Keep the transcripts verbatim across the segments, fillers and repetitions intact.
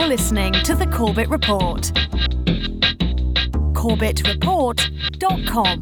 You're listening to The Corbett Report. corbett report dot com.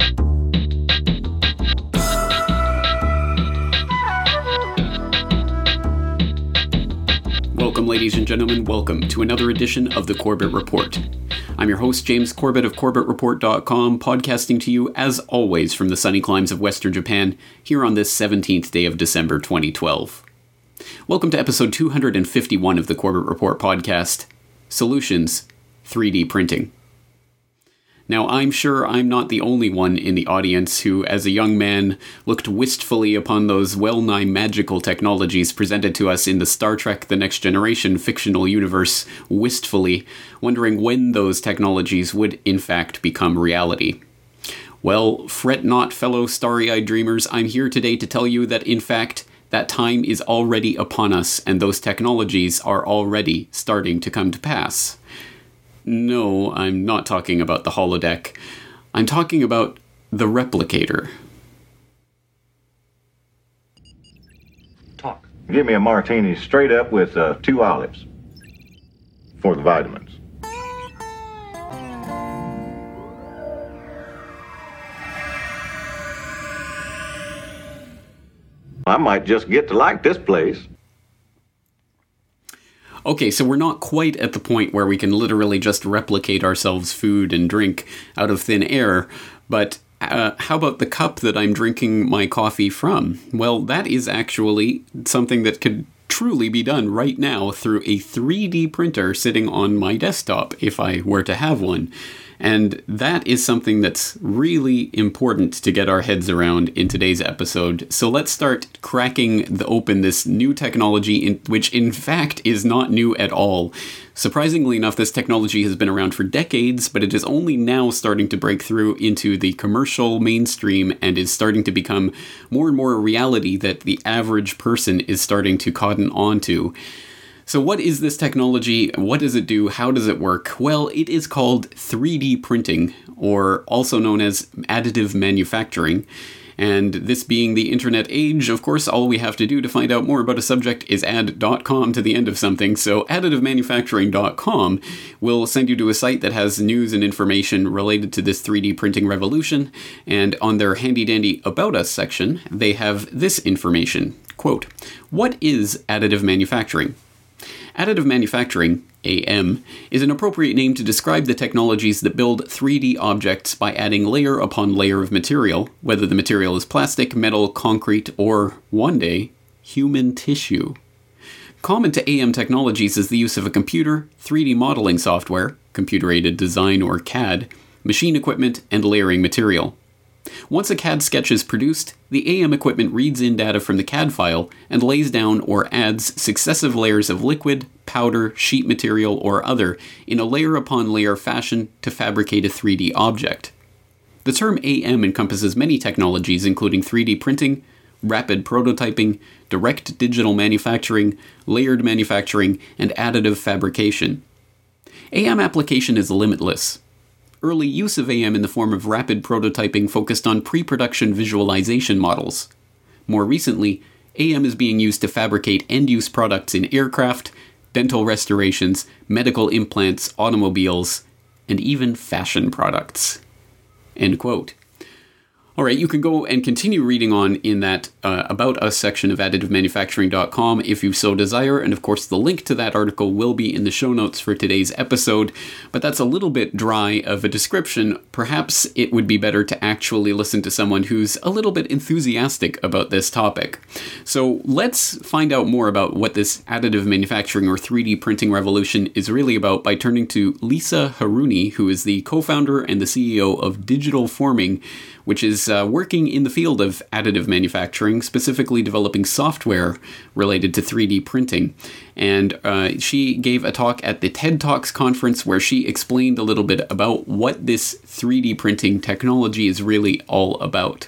Welcome, ladies and gentlemen. Welcome to another edition of The Corbett Report. I'm your host, James Corbett of corbett report dot com, podcasting to you, as always, from the sunny climes of Western Japan, here on this seventeenth day of December twenty twelve. Welcome to episode two hundred fifty-one of the Corbett Report podcast, Solutions, three D Printing. Now, I'm sure I'm not the only one in the audience who, as a young man, looked wistfully upon those well-nigh magical technologies presented to us in the Star Trek The Next Generation fictional universe, wistfully, wondering when those technologies would in fact become reality. Well, fret not, fellow starry-eyed dreamers, I'm here today to tell you that, in fact, that time is already upon us, and those technologies are already starting to come to pass. No, I'm not talking about the holodeck. I'm talking about the replicator. Talk. Give me a martini straight up with uh, two olives for the vitamins. I might just get to like this place. Okay, so we're not quite at the point where we can literally just replicate ourselves food and drink out of thin air, but uh, how about the cup that I'm drinking my coffee from? Well, that is actually something that could truly be done right now through a three D printer sitting on my desktop, if I were to have one. And that is something that's really important to get our heads around in today's episode. So let's start cracking the, open this new technology, in, which in fact is not new at all. Surprisingly enough, this technology has been around for decades, but it is only now starting to break through into the commercial mainstream and is starting to become more and more a reality that the average person is starting to cotton on to. So what is this technology? What does it do? How does it work? Well, it is called three D printing, or also known as additive manufacturing. And this being the internet age, of course, all we have to do to find out more about a subject is add .com to the end of something. So additive manufacturing dot com will send you to a site that has news and information related to this three D printing revolution. And on their handy-dandy About Us section, they have this information. Quote, "What is additive manufacturing? Additive manufacturing, A M, is an appropriate name to describe the technologies that build three D objects by adding layer upon layer of material, whether the material is plastic, metal, concrete, or, one day, human tissue. Common to A M technologies is the use of a computer, three D modeling software, computer-aided design or C A D, machine equipment, and layering material. Once a C A D sketch is produced, the A M equipment reads in data from the C A D file and lays down or adds successive layers of liquid, powder, sheet material, or other in a layer upon layer fashion to fabricate a three D object. The term A M encompasses many technologies including three D printing, rapid prototyping, direct digital manufacturing, layered manufacturing, and additive fabrication. A M application is limitless. Early use of A M in the form of rapid prototyping focused on pre-production visualization models. More recently, A M is being used to fabricate end-use products in aircraft, dental restorations, medical implants, automobiles, and even fashion products." End quote. All right, you can go and continue reading on in that uh, About Us section of additive manufacturing dot com if you so desire, and of course the link to that article will be in the show notes for today's episode, but that's a little bit dry of a description. Perhaps it would be better to actually listen to someone who's a little bit enthusiastic about this topic. So let's find out more about what this additive manufacturing or three D printing revolution is really about by turning to Lisa Haruni, who is the co-founder and the C E O of Digital Forming, which is uh, working in the field of additive manufacturing, specifically developing software related to three D printing. And uh, she gave a talk at the TED Talks conference where she explained a little bit about what this three D printing technology is really all about.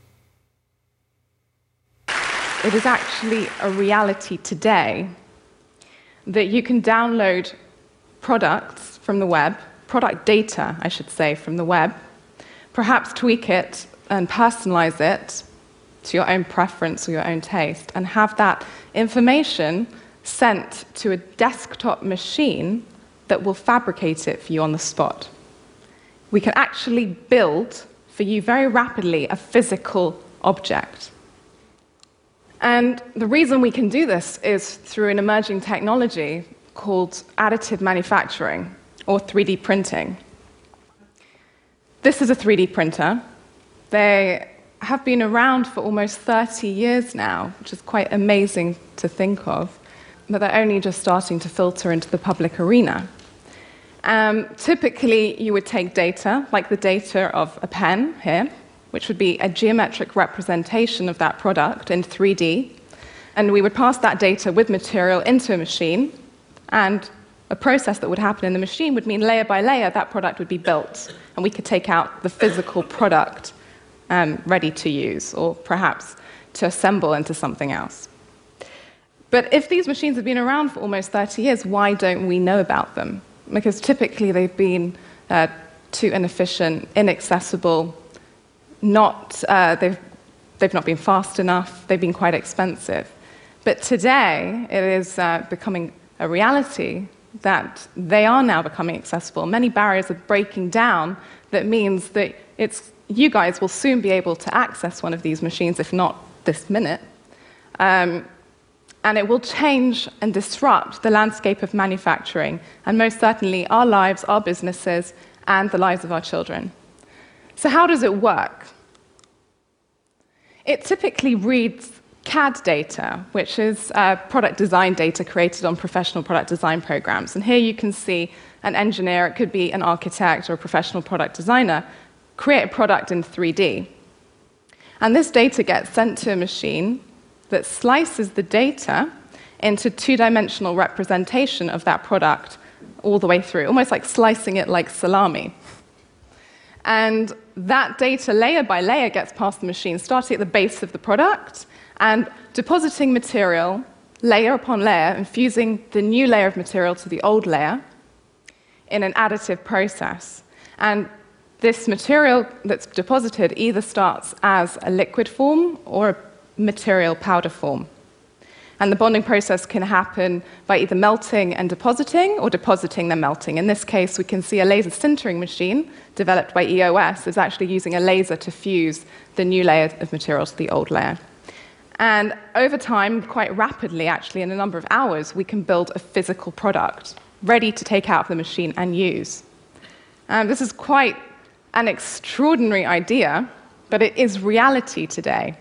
It is actually a reality today that you can download products from the web, product data, I should say, from the web, perhaps tweak it and personalize it to your own preference or your own taste, and have that information sent to a desktop machine that will fabricate it for you on the spot. We can actually build for you very rapidly a physical object. And the reason we can do this is through an emerging technology called additive manufacturing, or three D printing. This is a three D printer. They have been around for almost thirty years now, which is quite amazing to think of, but they're only just starting to filter into the public arena. Um, typically, you would take data, like the data of a pen here, which would be a geometric representation of that product in three D, and we would pass that data with material into a machine, and a process that would happen in the machine would mean layer by layer that product would be built, and we could take out the physical product um, ready to use, or perhaps to assemble into something else. But if these machines have been around for almost thirty years, why don't we know about them? Because typically they've been uh, too inefficient, inaccessible, not, uh, they've, they've not been fast enough, they've been quite expensive. But today, it is uh, becoming a reality that they are now becoming accessible. Many barriers are breaking down. That means that it's, you guys will soon be able to access one of these machines, if not this minute. Um, and it will change and disrupt the landscape of manufacturing, and most certainly our lives, our businesses, and the lives of our children. So how does it work? It typically reads C A D data, which is uh, product design data created on professional product design programs. And here you can see an engineer, it could be an architect or a professional product designer, create a product in three D. And this data gets sent to a machine that slices the data into two-dimensional representation of that product all the way through, almost like slicing it like salami. And that data, layer by layer, gets past the machine, starting at the base of the product, and depositing material, layer upon layer, infusing the new layer of material to the old layer in an additive process. And this material that's deposited either starts as a liquid form or a material powder form. And the bonding process can happen by either melting and depositing, or depositing then melting. In this case, we can see a laser sintering machine developed by E O S is actually using a laser to fuse the new layer of material to the old layer. And over time, quite rapidly, actually, in a number of hours, we can build a physical product ready to take out of the machine and use. Um, this is quite an extraordinary idea, but it is reality today.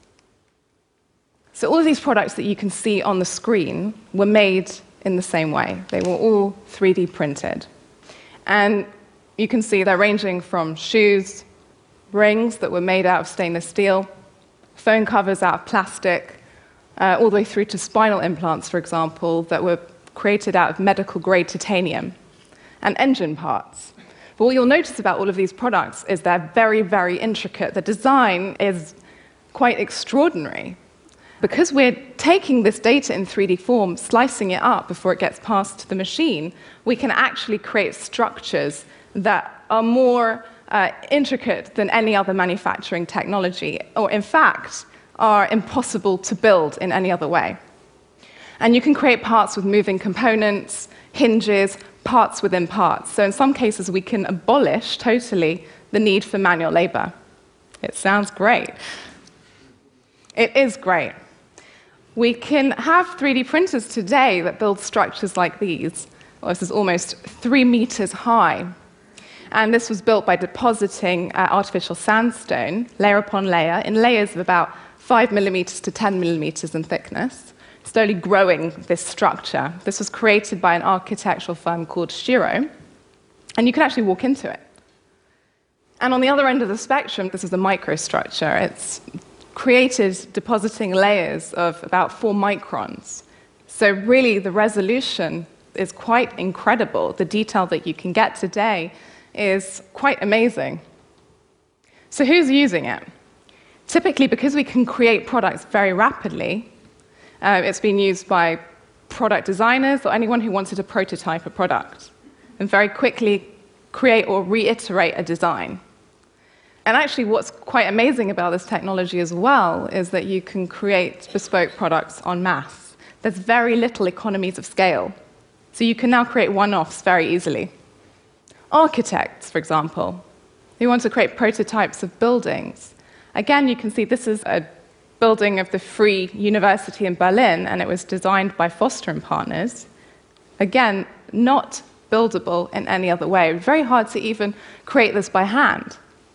So all of these products that you can see on the screen were made in the same way. They were all three D printed. And you can see they're ranging from shoes, rings that were made out of stainless steel, phone covers out of plastic, uh, all the way through to spinal implants, for example, that were created out of medical-grade titanium, and engine parts. But what you'll notice about all of these products is they're very, very intricate. The design is quite extraordinary. Because we're taking this data in three D form, slicing it up before it gets passed to the machine, we can actually create structures that are more uh, intricate than any other manufacturing technology, or in fact, are impossible to build in any other way. And you can create parts with moving components, hinges, parts within parts. So in some cases, we can abolish totally the need for manual labor. It sounds great. It is great. We can have three D printers today that build structures like these. Well, this is almost three meters high. And this was built by depositing uh, artificial sandstone, layer upon layer, in layers of about five millimeters to ten millimeters in thickness, slowly growing this structure. This was created by an architectural firm called Shiro, and you can actually walk into it. And on the other end of the spectrum, this is a microstructure. It's created depositing layers of about four microns. So really, the resolution is quite incredible. The detail that you can get today is quite amazing. So who's using it? Typically, because we can create products very rapidly, uh, it's been used by product designers or anyone who wanted to prototype a product and very quickly create or reiterate a design. And actually, what's quite amazing about this technology as well is that you can create bespoke products en masse. there's very little economies of scale. So you can now create one-offs very easily. Architects, for example, who want to create prototypes of buildings. Again, you can see this is a building of the Free University in Berlin, and it was designed by Foster and Partners. Again, not buildable in any other way. Very hard to even create this by hand.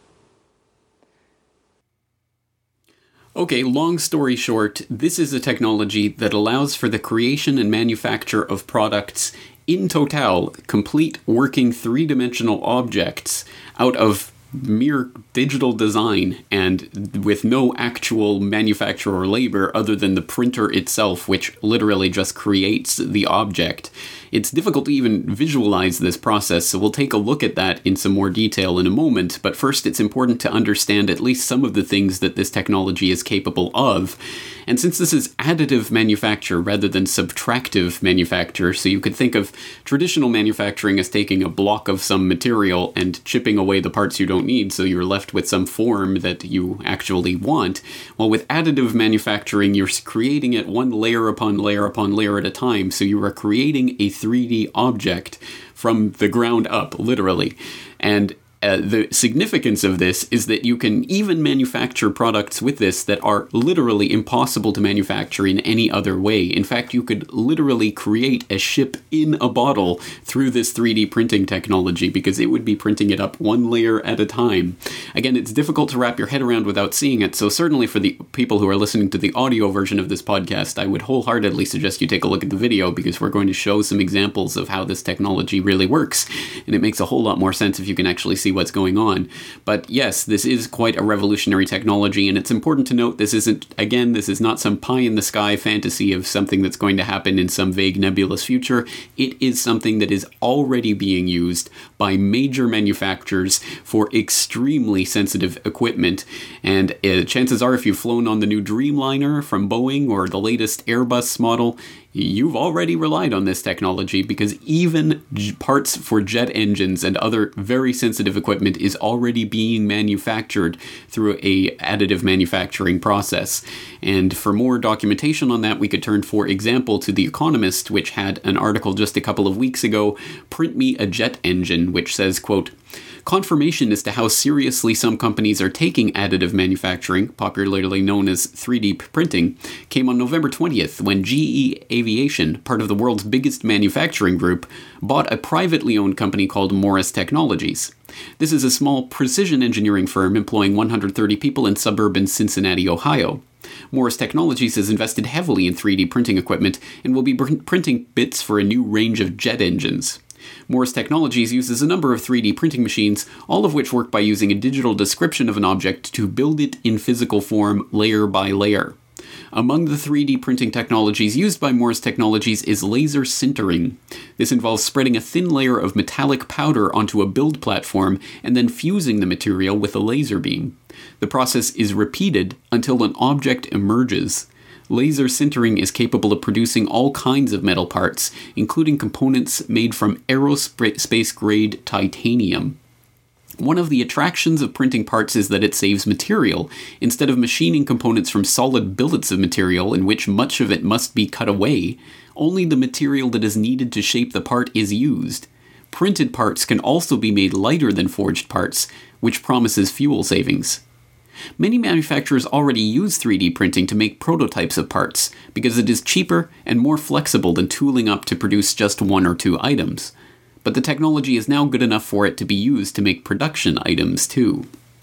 Okay, long story short, this is a technology that allows for the creation and manufacture of products in total, complete working three-dimensional objects out of mere digital design and with no actual manufacturer labor other than the printer itself, which literally just creates the object. It's difficult to even visualize this process, so we'll take a look at that in some more detail in a moment, but first it's important to understand at least some of the things that this technology is capable of. And since this is additive manufacture rather than subtractive manufacture, so you could think of traditional manufacturing as taking a block of some material and chipping away the parts you don't need so you're left with some form that you actually want, well, with additive manufacturing, you're creating it one layer upon layer upon layer at a time, so you are creating a three D object from the ground up, literally. And Uh, the significance of this is that you can even manufacture products with this that are literally impossible to manufacture in any other way. In fact, you could literally create a ship in a bottle through this three D printing technology because it would be printing it up one layer at a time. Again, it's difficult to wrap your head around without seeing it, so certainly for the people who are listening to the audio version of this podcast, I would wholeheartedly suggest you take a look at the video because we're going to show some examples of how this technology really works, and it makes a whole lot more sense if you can actually see what's going on. But yes, this is quite a revolutionary technology, and it's important to note this isn't, again, this is not some pie-in-the-sky fantasy of something that's going to happen in some vague nebulous future. It is something that is already being used by major manufacturers for extremely sensitive equipment, and uh, chances are if you've flown on the new Dreamliner from Boeing or the latest Airbus model, you've already relied on this technology because even j- parts for jet engines and other very sensitive equipment is already being manufactured through a additive manufacturing process. And for more documentation on that, we could turn, for example, to The Economist, which had an article just a couple of weeks ago, Print Me a Jet Engine, which says, quote, confirmation as to how seriously some companies are taking additive manufacturing, popularly known as three D printing, came on November twentieth when G E Aviation, part of the world's biggest manufacturing group, bought a privately owned company called Morris Technologies. This is a small precision engineering firm employing one hundred thirty people in suburban Cincinnati, Ohio. Morris Technologies has invested heavily in three D printing equipment and will be pr- printing bits for a new range of jet engines. Morris Technologies uses a number of three D printing machines, all of which work by using a digital description of an object to build it in physical form layer by layer. Among the three D printing technologies used by Morris Technologies is laser sintering. This involves spreading a thin layer of metallic powder onto a build platform and then fusing the material with a laser beam. The process is repeated until an object emerges. Laser sintering is capable of producing all kinds of metal parts, including components made from aerospace-grade titanium. One of the attractions of printing parts is that it saves material. Instead of machining components from solid billets of material in which much of it must be cut away, only the material that is needed to shape the part is used. Printed parts can also be made lighter than forged parts, which promises fuel savings. Many manufacturers already use three D printing to make prototypes of parts, because it is cheaper and more flexible than tooling up to produce just one or two items. But the technology is now good enough for it to be used to make production items too.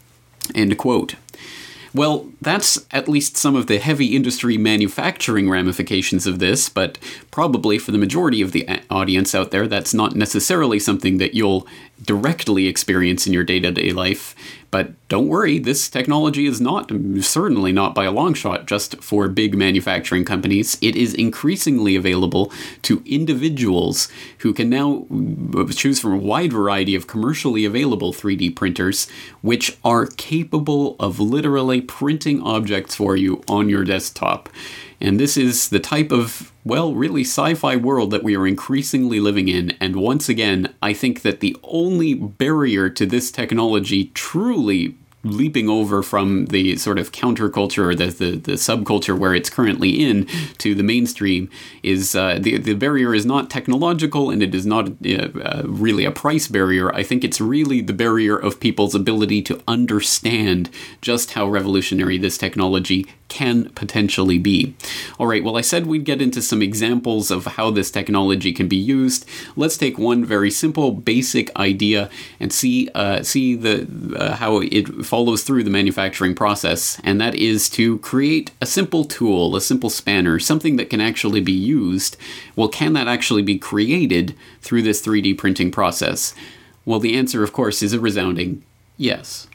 End quote. Well, that's at least some of the heavy industry manufacturing ramifications of this, but probably for the majority of the audience out there, that's not necessarily something that you'll directly experience in your day-to-day life. But don't worry, this technology is not, certainly not by a long shot, just for big manufacturing companies. It is increasingly available to individuals who can now choose from a wide variety of commercially available three D printers, which are capable of literally printing objects for you on your desktop. And this is the type of, well, really sci-fi world that we are increasingly living in. And once again, I think that the only barrier to this technology truly leaping over from the sort of counterculture or the, the, the subculture where it's currently in to the mainstream is uh, the, the barrier is not technological, and it is not uh, uh, really a price barrier. I think it's really the barrier of people's ability to understand just how revolutionary this technology can potentially be. All right, well, I said we'd get into some examples of how this technology can be used. Let's take one very simple, basic idea and see uh, see the uh, how it follows through the manufacturing process, and that is to create a simple tool, a simple spanner, something that can actually be used. Well, can that actually be created through this three D printing process? Well, the answer, of course, is a resounding yes.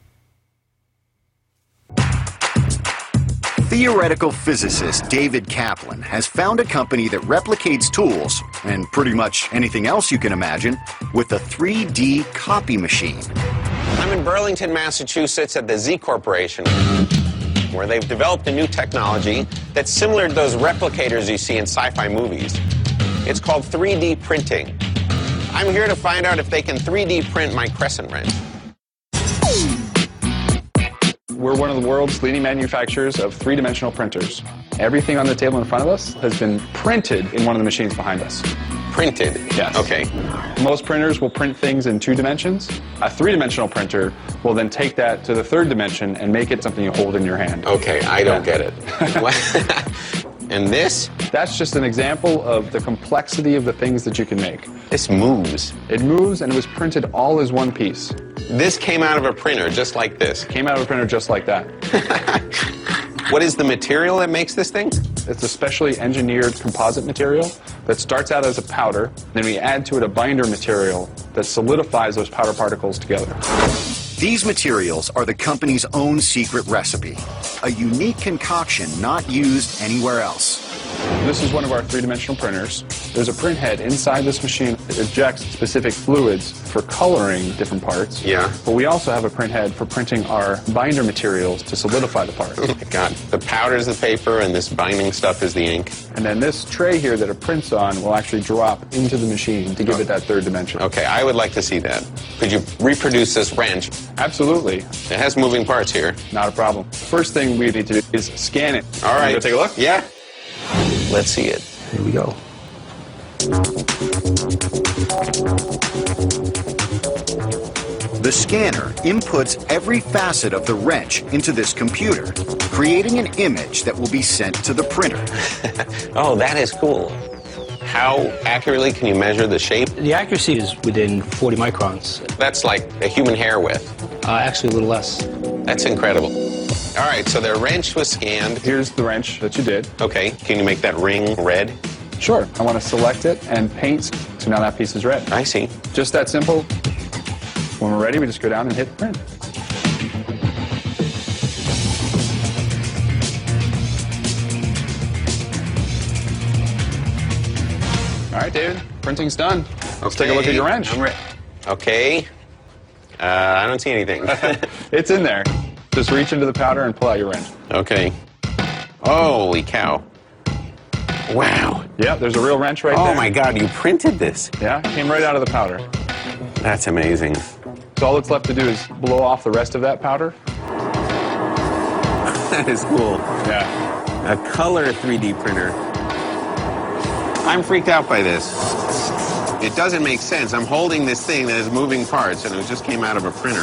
Theoretical physicist David Kaplan has found a company that replicates tools, and pretty much anything else you can imagine, with a three D copy machine. I'm in Burlington, Massachusetts at the Z Corporation, where they've developed a new technology that's similar to those replicators you see in sci-fi movies. It's called three D printing. I'm here to find out if they can three D print my crescent wrench. We're one of the world's leading manufacturers of three-dimensional printers. Everything on the table in front of us has been printed in one of the machines behind us. Printed? Yes. Okay. Most printers will print things in two dimensions. A three-dimensional printer will then take that to the third dimension and make it something you hold in your hand. Okay, I don't Yeah. get it. And this? That's just an example of the complexity of the things that you can make. This moves. It moves, and it was printed all as one piece. This came out of a printer, just like this. Came out of a printer just like that. What is the material that makes this thing? It's a specially engineered composite material that starts out as a powder, then we add to it a binder material that solidifies those powder particles together. These materials are the company's own secret recipe, a unique concoction not used anywhere else. This is one of our three-dimensional printers. There's a print head inside this machine that ejects specific fluids for coloring different parts. Yeah. But we also have a print head for printing our binder materials to solidify the parts. Oh my God. The powder's the paper and this binding stuff is the ink. And then this tray here that it prints on will actually drop into the machine to give it that third dimension. Okay, I would like to see that. Could you reproduce this wrench? Absolutely. It has moving parts here. Not a problem. First thing we need to do is scan it. All right. Wanna go take a look? Yeah. Let's see it. Here we go. The scanner inputs every facet of the wrench into this computer, creating an image that will be sent to the printer. Oh, that is cool. How accurately can you measure the shape? The accuracy is within forty microns. That's like a human hair width. Uh, actually, a little less. That's incredible. All right, so the wrench was scanned. Here's the wrench that you did. Okay, can you make that ring red? Sure. I want to select it and paint, so now that piece is red. I see. Just that simple. When we're ready, we just go down and hit print. All right, David, printing's done. Let's take a look at your wrench. I'm ready. Okay. Uh, I don't see anything. It's in there. Just reach into the powder and pull out your wrench. Okay. Holy cow. Wow. Yeah, there's a real wrench right Oh there. my God, you printed this. Yeah, came right out of the powder. That's amazing. So all that's left to do is blow off the rest of that powder. That is cool. Yeah. A color three D printer. I'm freaked out by this. It doesn't make sense. I'm holding this thing that has moving parts, and it just came out of a printer.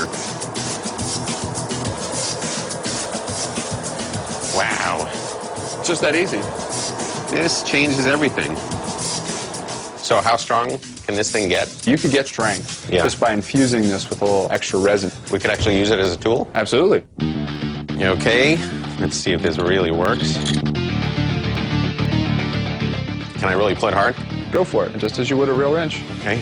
Wow. It's just that easy. This changes everything. So how strong can this thing get? You could get strength Yeah. just by infusing this with a little extra resin. We could actually use it as a tool? Absolutely. Okay, let's see if this really works. Can I really pull it hard? Go for it, just as you would a real wrench. Okay.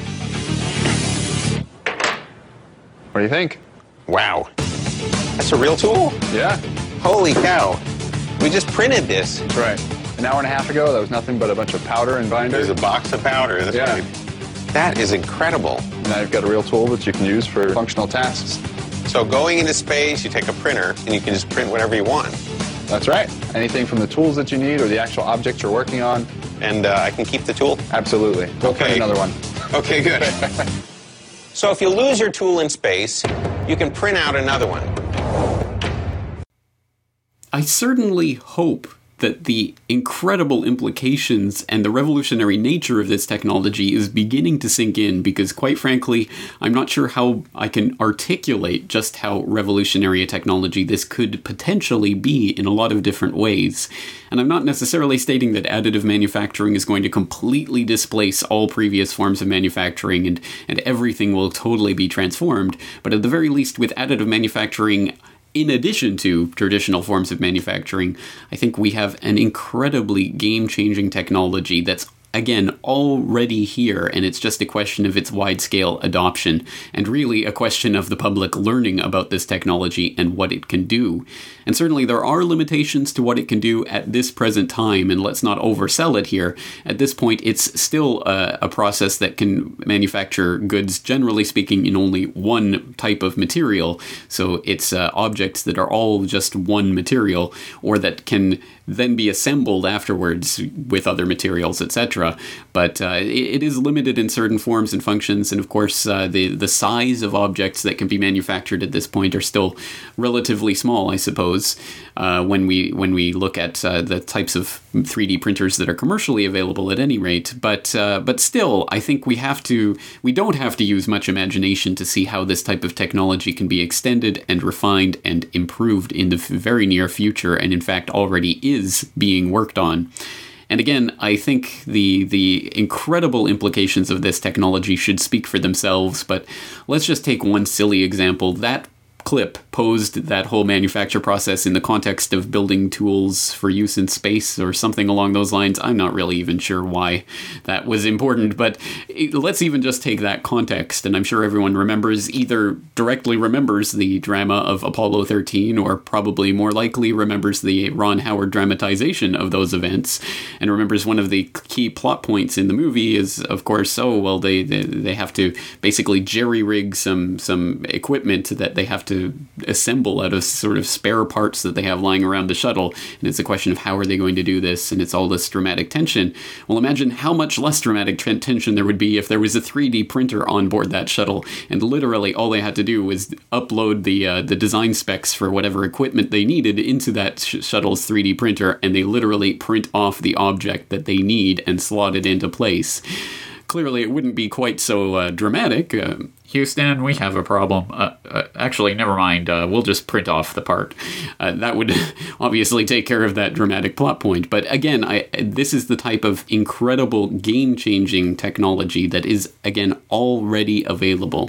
What do you think? Wow. That's a real tool? Yeah, Holy cow. We just printed this. that's right. An hour and a half ago, that was nothing but a bunch of powder and binder. There's a box of powder. That's Yeah. right. That is incredible. Now you've got a real tool that you can use for functional tasks. So going into space, you take a printer, and you can just print whatever you want. That's right. Anything from the tools that you need or the actual objects you're working on. And uh, I can keep the tool? Absolutely. Go print Okay. another one. Okay, good. So if you lose your tool in space, you can print out another one. I certainly hope that the incredible implications and the revolutionary nature of this technology is beginning to sink in, because quite frankly, I'm not sure how I can articulate just how revolutionary a technology this could potentially be in a lot of different ways. And I'm not necessarily stating that additive manufacturing is going to completely displace all previous forms of manufacturing and, and everything will totally be transformed, but at the very least with additive manufacturing, in addition to traditional forms of manufacturing, I think we have an incredibly game-changing technology that's, again, already here, and it's just a question of its wide-scale adoption, and really a question of the public learning about this technology and what it can do. And certainly there are limitations to what it can do at this present time, and let's not oversell it here. At this point, it's still a, a process that can manufacture goods, generally speaking, in only one type of material. So it's uh, objects that are all just one material, or that can then be assembled afterwards with other materials, et cetera. But uh, it, it is limited in certain forms and functions, and of course uh, the, the size of objects that can be manufactured at this point are still relatively small, I suppose, uh, when we when we look at uh, the types of three D printers that are commercially available at any rate. But uh, but still, I think we have to we don't have to use much imagination to see how this type of technology can be extended and refined and improved in the very near future, and in fact already is being worked on. And again, I think the the incredible implications of this technology should speak for themselves, but let's just take one silly example. That clip posed that whole manufacture process in the context of building tools for use in space or something along those lines. I'm not really even sure why that was important, but let's even just take that context, and I'm sure everyone remembers, either directly remembers the drama of Apollo thirteen, or probably more likely remembers the Ron Howard dramatization of those events, and remembers one of the key plot points in the movie is, of course, oh, well, they, they, they have to basically jerry-rig some, some equipment that they have to assemble out of sort of spare parts that they have lying around the shuttle, and it's a question of how are they going to do this, and it's all this dramatic tension. Well, imagine how much less dramatic t- tension there would be if there was a three D printer on board that shuttle, and literally all they had to do was upload the uh, the design specs for whatever equipment they needed into that sh- shuttle's three D printer, and they literally print off the object that they need and slot it into place. Clearly, it wouldn't be quite so uh, dramatic. Uh, Houston, we have a problem. Uh, uh, actually, never mind. Uh, we'll just print off the part. Uh, that would obviously take care of that dramatic plot point. But again, I, this is the type of incredible game-changing technology that is, again, already available.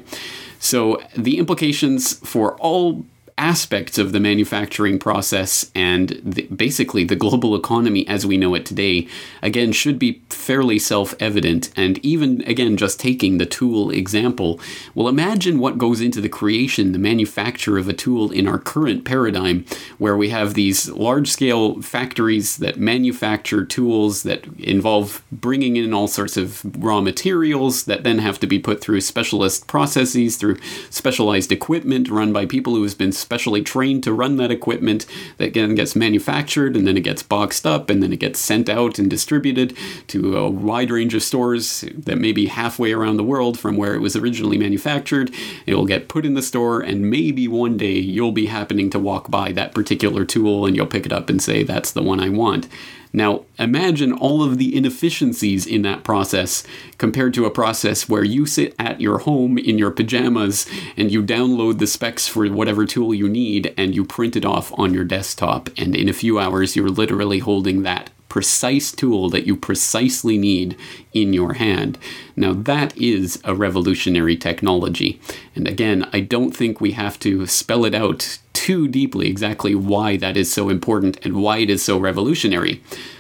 So the implications for all aspects of the manufacturing process and the, basically the global economy as we know it today, again, should be fairly self-evident. And even, again, just taking the tool example, well, imagine what goes into the creation, the manufacture of a tool in our current paradigm, where we have these large-scale factories that manufacture tools that involve bringing in all sorts of raw materials that then have to be put through specialist processes, through specialized equipment run by people who have been specially trained to run that equipment, that again gets manufactured, and then it gets boxed up, and then it gets sent out and distributed to a wide range of stores that may be halfway around the world from where it was originally manufactured. It will get put in the store, and maybe one day you'll be happening to walk by that particular tool, and you'll pick it up and say, that's the one I want. Now, imagine all of the inefficiencies in that process compared to a process where you sit at your home in your pajamas and you download the specs for whatever tool you need and you print it off on your desktop. And in a few hours, you're literally holding that precise tool that you precisely need in your hand. Now, that is a revolutionary technology. And again, I don't think we have to spell it out too deeply exactly why that is so important and why it is so revolutionary.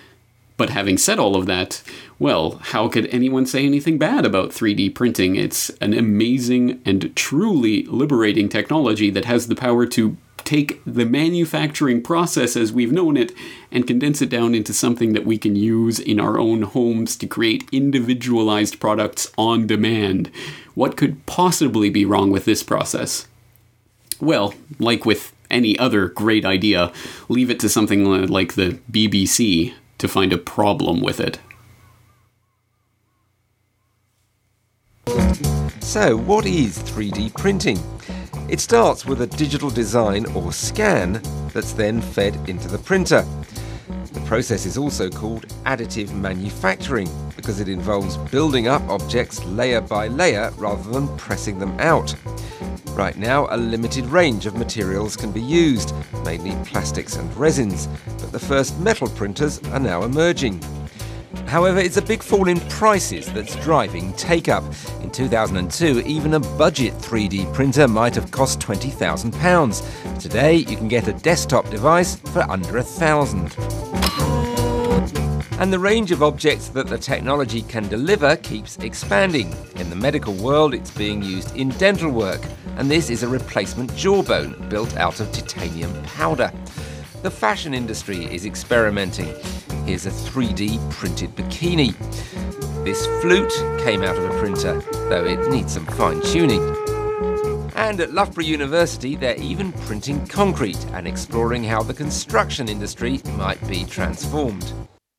But having said all of that, well, how could anyone say anything bad about three D printing? It's an amazing and truly liberating technology that has the power to take the manufacturing process as we've known it and condense it down into something that we can use in our own homes to create individualized products on demand. What could possibly be wrong with this process? Well, like with any other great idea, leave it to something like the B B C to find a problem with it. So, what is three D printing? It starts with a digital design or scan that's then fed into the printer. The process is also called additive manufacturing because it involves building up objects layer by layer rather than pressing them out. Right now, a limited range of materials can be used, mainly plastics and resins, but the first metal printers are now emerging. However, it's a big fall in prices that's driving take-up. In two thousand two, even a budget three D printer might have cost twenty thousand pounds. Today, you can get a desktop device for under a thousand. And the range of objects that the technology can deliver keeps expanding. In the medical world, it's being used in dental work, and this is a replacement jawbone built out of titanium powder. The fashion industry is experimenting. Here's a three D printed bikini. This flute came out of a printer, though it needs some fine-tuning. And at Loughborough University, they're even printing concrete and exploring how the construction industry might be transformed.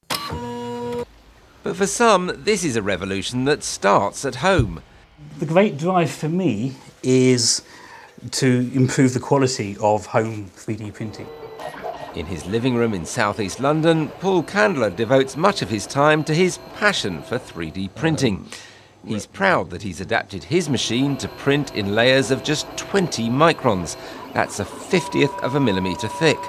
But for some, this is a revolution that starts at home. The great drive for me is to improve the quality of home three D printing. In his living room in southeast London, Paul Candler devotes much of his time to his passion for three D printing. He's proud that he's adapted his machine to print in layers of just twenty microns. That's a fiftieth of a millimetre thick.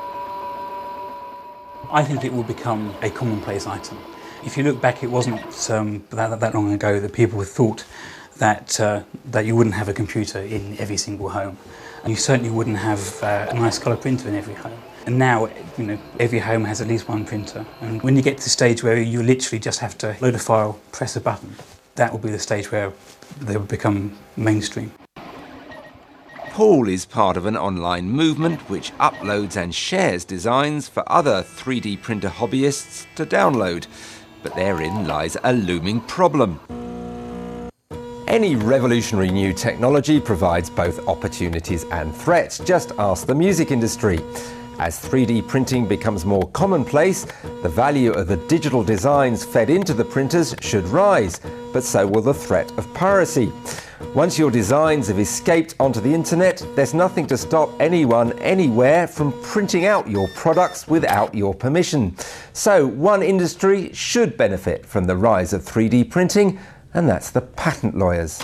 I think it will become a commonplace item. If you look back, it wasn't um, that, that long ago that people thought that, uh, that you wouldn't have a computer in every single home. And you certainly wouldn't have uh, a nice colour printer in every home. And now, you know, every home has at least one printer. And when you get to the stage where you literally just have to load a file, press a button, that will be the stage where they will become mainstream. Paul is part of an online movement which uploads and shares designs for other three D printer hobbyists to download. But therein lies a looming problem. Any revolutionary new technology provides both opportunities and threats. Just ask the music industry. As three D printing becomes more commonplace, the value of the digital designs fed into the printers should rise, but so will the threat of piracy. Once your designs have escaped onto the internet, there's nothing to stop anyone anywhere from printing out your products without your permission. So one industry should benefit from the rise of three D printing, and that's the patent lawyers.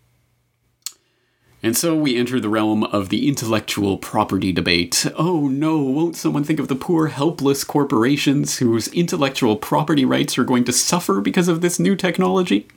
And so we enter the realm of the intellectual property debate. Oh no, won't someone think of the poor, helpless corporations whose intellectual property rights are going to suffer because of this new technology?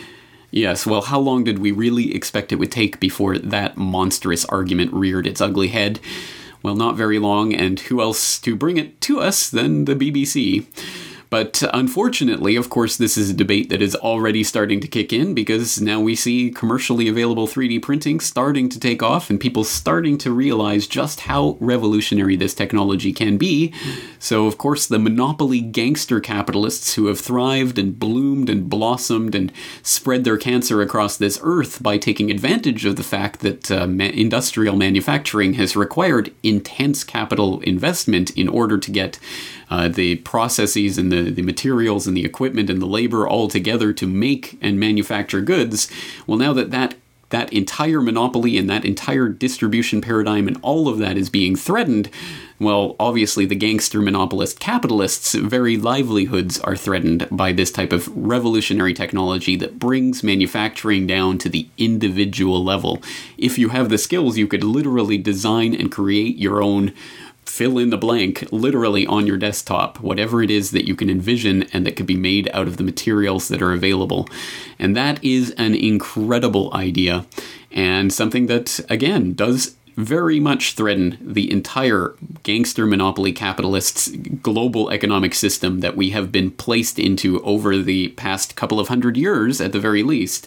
Yes, well, how long did we really expect it would take before that monstrous argument reared its ugly head? Well, not very long, and who else to bring it to us than the B B C? But unfortunately, of course, this is a debate that is already starting to kick in because now we see commercially available three D printing starting to take off and people starting to realize just how revolutionary this technology can be. So, of course, the monopoly gangster capitalists who have thrived and bloomed and blossomed and spread their cancer across this earth by taking advantage of the fact that uh, ma- industrial manufacturing has required intense capital investment in order to get Uh, the processes and the, the materials and the equipment and the labor all together to make and manufacture goods. Well, now that that, that entire monopoly and that entire distribution paradigm and all of that is being threatened, well, obviously the gangster monopolist capitalists' very livelihoods are threatened by this type of revolutionary technology that brings manufacturing down to the individual level. If you have the skills, you could literally design and create your own fill in the blank, literally on your desktop, whatever it is that you can envision and that could be made out of the materials that are available. And that is an incredible idea and something that, again, does very much threaten the entire gangster monopoly capitalists' global economic system that we have been placed into over the past couple of hundred years, at the very least.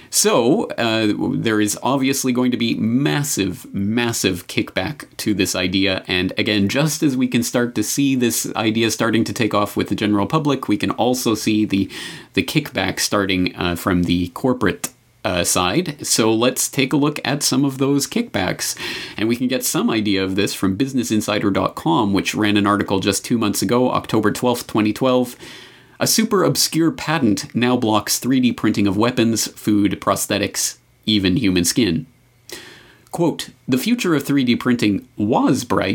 So, uh, there is obviously going to be massive, massive kickback to this idea. And again, just as we can start to see this idea starting to take off with the general public, we can also see the, the kickback starting uh, from the corporate uh, side. So let's take a look at some of those kickbacks. And we can get some idea of this from business insider dot com, which ran an article just two months ago, October twelfth, twenty twelve. A super obscure patent now blocks three D printing of weapons, food, prosthetics, even human skin. Quote, the future of three D printing was bright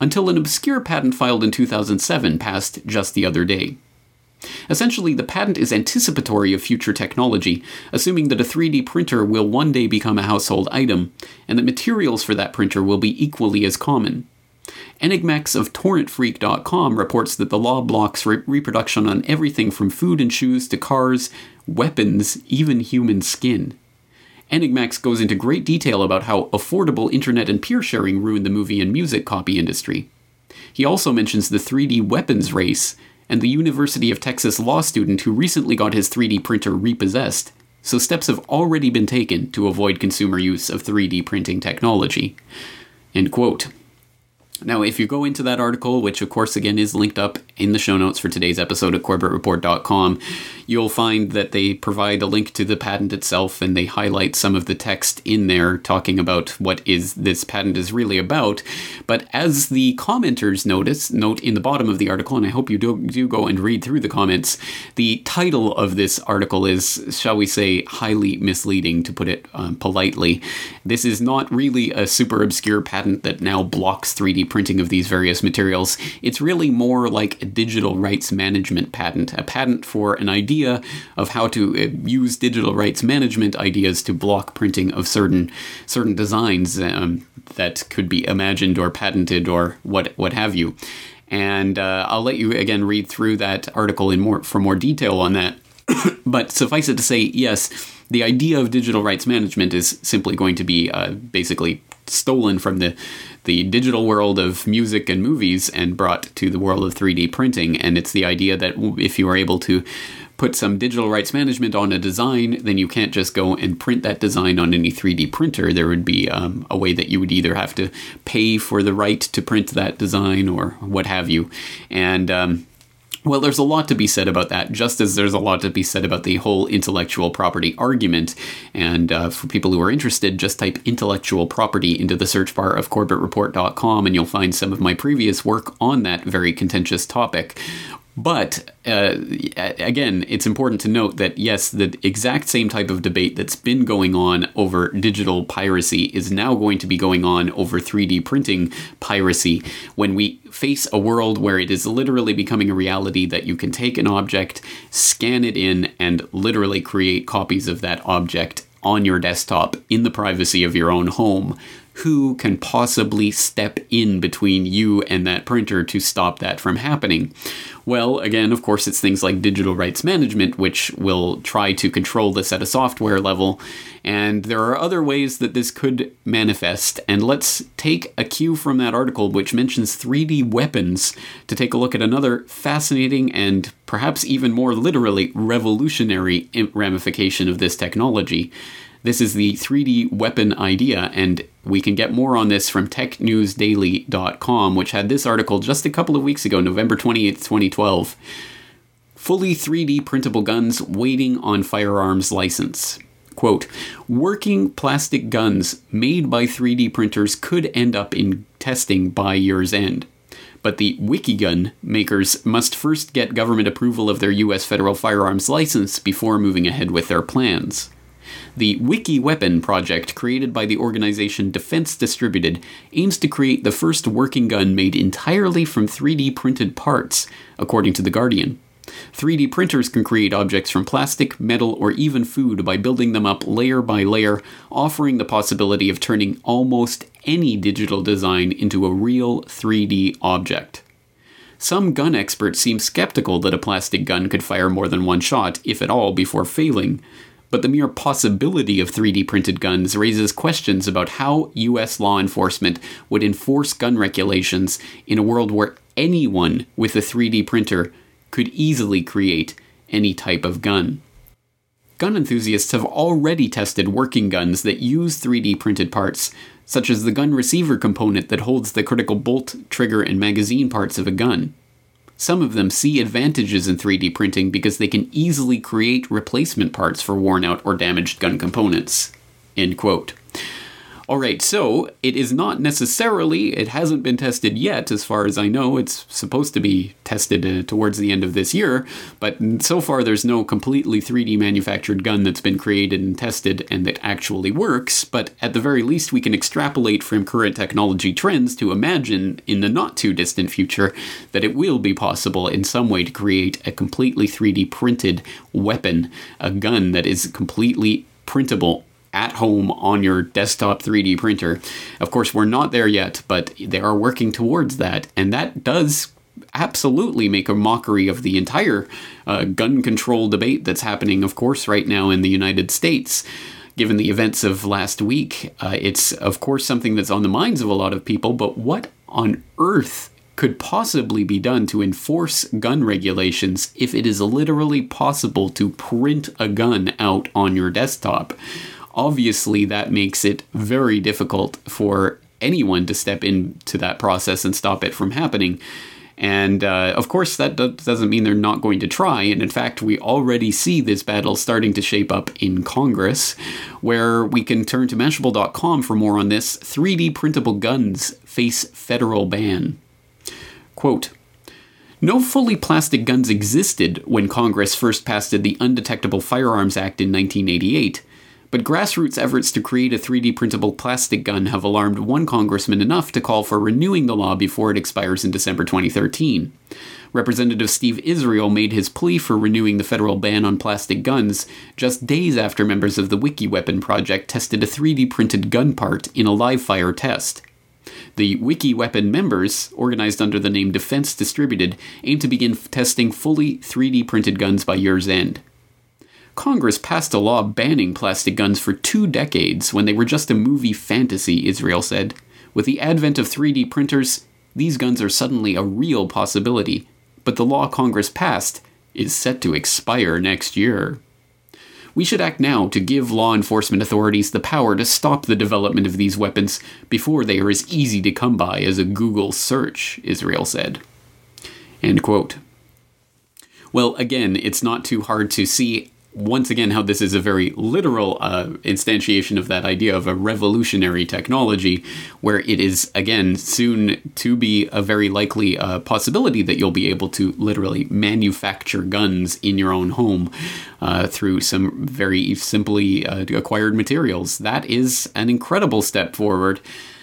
until an obscure patent filed in two thousand seven passed just the other day. Essentially, the patent is anticipatory of future technology, assuming that a three D printer will one day become a household item, and that materials for that printer will be equally as common. Enigmax of torrent freak dot com reports that the law blocks re- reproduction on everything from food and shoes to cars, weapons, even human skin. Enigmax goes into great detail about how affordable internet and peer sharing ruined the movie and music copy industry. He also mentions the three D weapons race, and the University of Texas law student who recently got his three D printer repossessed, so steps have already been taken to avoid consumer use of three D printing technology. End quote. Now, if you go into that article, which of course again is linked up in the show notes for today's episode at corbett report dot com, you'll find that they provide a link to the patent itself, and they highlight some of the text in there talking about what is this patent is really about. But as the commenters notice, note in the bottom of the article, and I hope you do, do go and read through the comments, the title of this article is, shall we say, highly misleading, to put it um, politely. This is not really a super obscure patent that now blocks three D printing of these various materials. It's really more like a digital rights management patent, a patent for an idea of how to use digital rights management ideas to block printing of certain certain designs um, that could be imagined or patented or what what have you. And uh, I'll let you again read through that article in more for more detail on that. But suffice it to say, yes, the idea of digital rights management is simply going to be uh, basically stolen from the the digital world of music and movies and brought to the world of three D printing. And it's the idea that if you are able to put some digital rights management on a design, then you can't just go and print that design on any three D printer. There would be um, a way that you would either have to pay for the right to print that design or what have you. And um, well, there's a lot to be said about that, just as there's a lot to be said about the whole intellectual property argument. And uh, for people who are interested, just type intellectual property into the search bar of corbett report dot com and you'll find some of my previous work on that very contentious topic. But, uh, again, it's important to note that, yes, the exact same type of debate that's been going on over digital piracy is now going to be going on over three D printing piracy when we face a world where it is literally becoming a reality that you can take an object, scan it in, and literally create copies of that object on your desktop in the privacy of your own home. Who can possibly step in between you and that printer to stop that from happening? Well, again, of course, it's things like digital rights management, which will try to control this at a software level. And there are other ways that this could manifest. And let's take a cue from that article, which mentions three D weapons, to take a look at another fascinating and perhaps even more literally revolutionary ramification of this technology. This is the three D weapon idea, and we can get more on this from tech news daily dot com, which had this article just a couple of weeks ago, November twenty-eighth, twenty twelve. Fully three D printable guns waiting on firearms license. Quote, working plastic guns made by three D printers could end up in testing by year's end. But the WikiGun makers must first get government approval of their U S federal firearms license before moving ahead with their plans. The Wiki Weapon project, created by the organization Defense Distributed, aims to create the first working gun made entirely from three D printed parts, according to The Guardian. three D printers can create objects from plastic, metal, or even food by building them up layer by layer, offering the possibility of turning almost any digital design into a real three D object. Some gun experts seem skeptical that a plastic gun could fire more than one shot, if at all, before failing. But the mere possibility of three D printed guns raises questions about how U S law enforcement would enforce gun regulations in a world where anyone with a three D printer could easily create any type of gun. Gun enthusiasts have already tested working guns that use three D printed parts, such as the gun receiver component that holds the critical bolt, trigger, and magazine parts of a gun. Some of them see advantages in three D printing because they can easily create replacement parts for worn-out or damaged gun components. End quote. All right, so it is not necessarily, it hasn't been tested yet, as far as I know. It's supposed to be tested uh, towards the end of this year, but so far there's no completely three D manufactured gun that's been created and tested and that actually works, but at the very least we can extrapolate from current technology trends to imagine in the not too distant future that it will be possible in some way to create a completely three D printed weapon, a gun that is completely printable at home on your desktop three D printer. Of course, we're not there yet, but they are working towards that, and that does absolutely make a mockery of the entire uh, gun control debate that's happening, of course, right now in the United States. Given the events of last week, uh, it's, of course, something that's on the minds of a lot of people, but what on earth could possibly be done to enforce gun regulations if it is literally possible to print a gun out on your desktop? Obviously, that makes it very difficult for anyone to step into that process and stop it from happening. And, uh, of course, that do- doesn't mean they're not going to try. And, in fact, we already see this battle starting to shape up in Congress, where we can turn to Mashable dot com for more on this. three D printable guns face federal ban. Quote, "No fully plastic guns existed when Congress first passed the Undetectable Firearms Act in nineteen eighty-eight. But grassroots efforts to create a three D printable plastic gun have alarmed one congressman enough to call for renewing the law before it expires in December twenty thirteen. Representative Steve Israel made his plea for renewing the federal ban on plastic guns just days after members of the WikiWeapon project tested a three D printed gun part in a live-fire test. The WikiWeapon members, organized under the name Defense Distributed, aim to begin f- testing fully three D printed guns by year's end. Congress passed a law banning plastic guns for two decades when they were just a movie fantasy, Israel said. With the advent of three D printers, these guns are suddenly a real possibility, but the law Congress passed is set to expire next year. We should act now to give law enforcement authorities the power to stop the development of these weapons before they are as easy to come by as a Google search, Israel said." End quote. Well, again, it's not too hard to see once again how this is a very literal uh, instantiation of that idea of a revolutionary technology, where it is, again, soon to be a very likely uh, possibility that you'll be able to literally manufacture guns in your own home uh, through some very simply uh, acquired materials. That is an incredible step forward.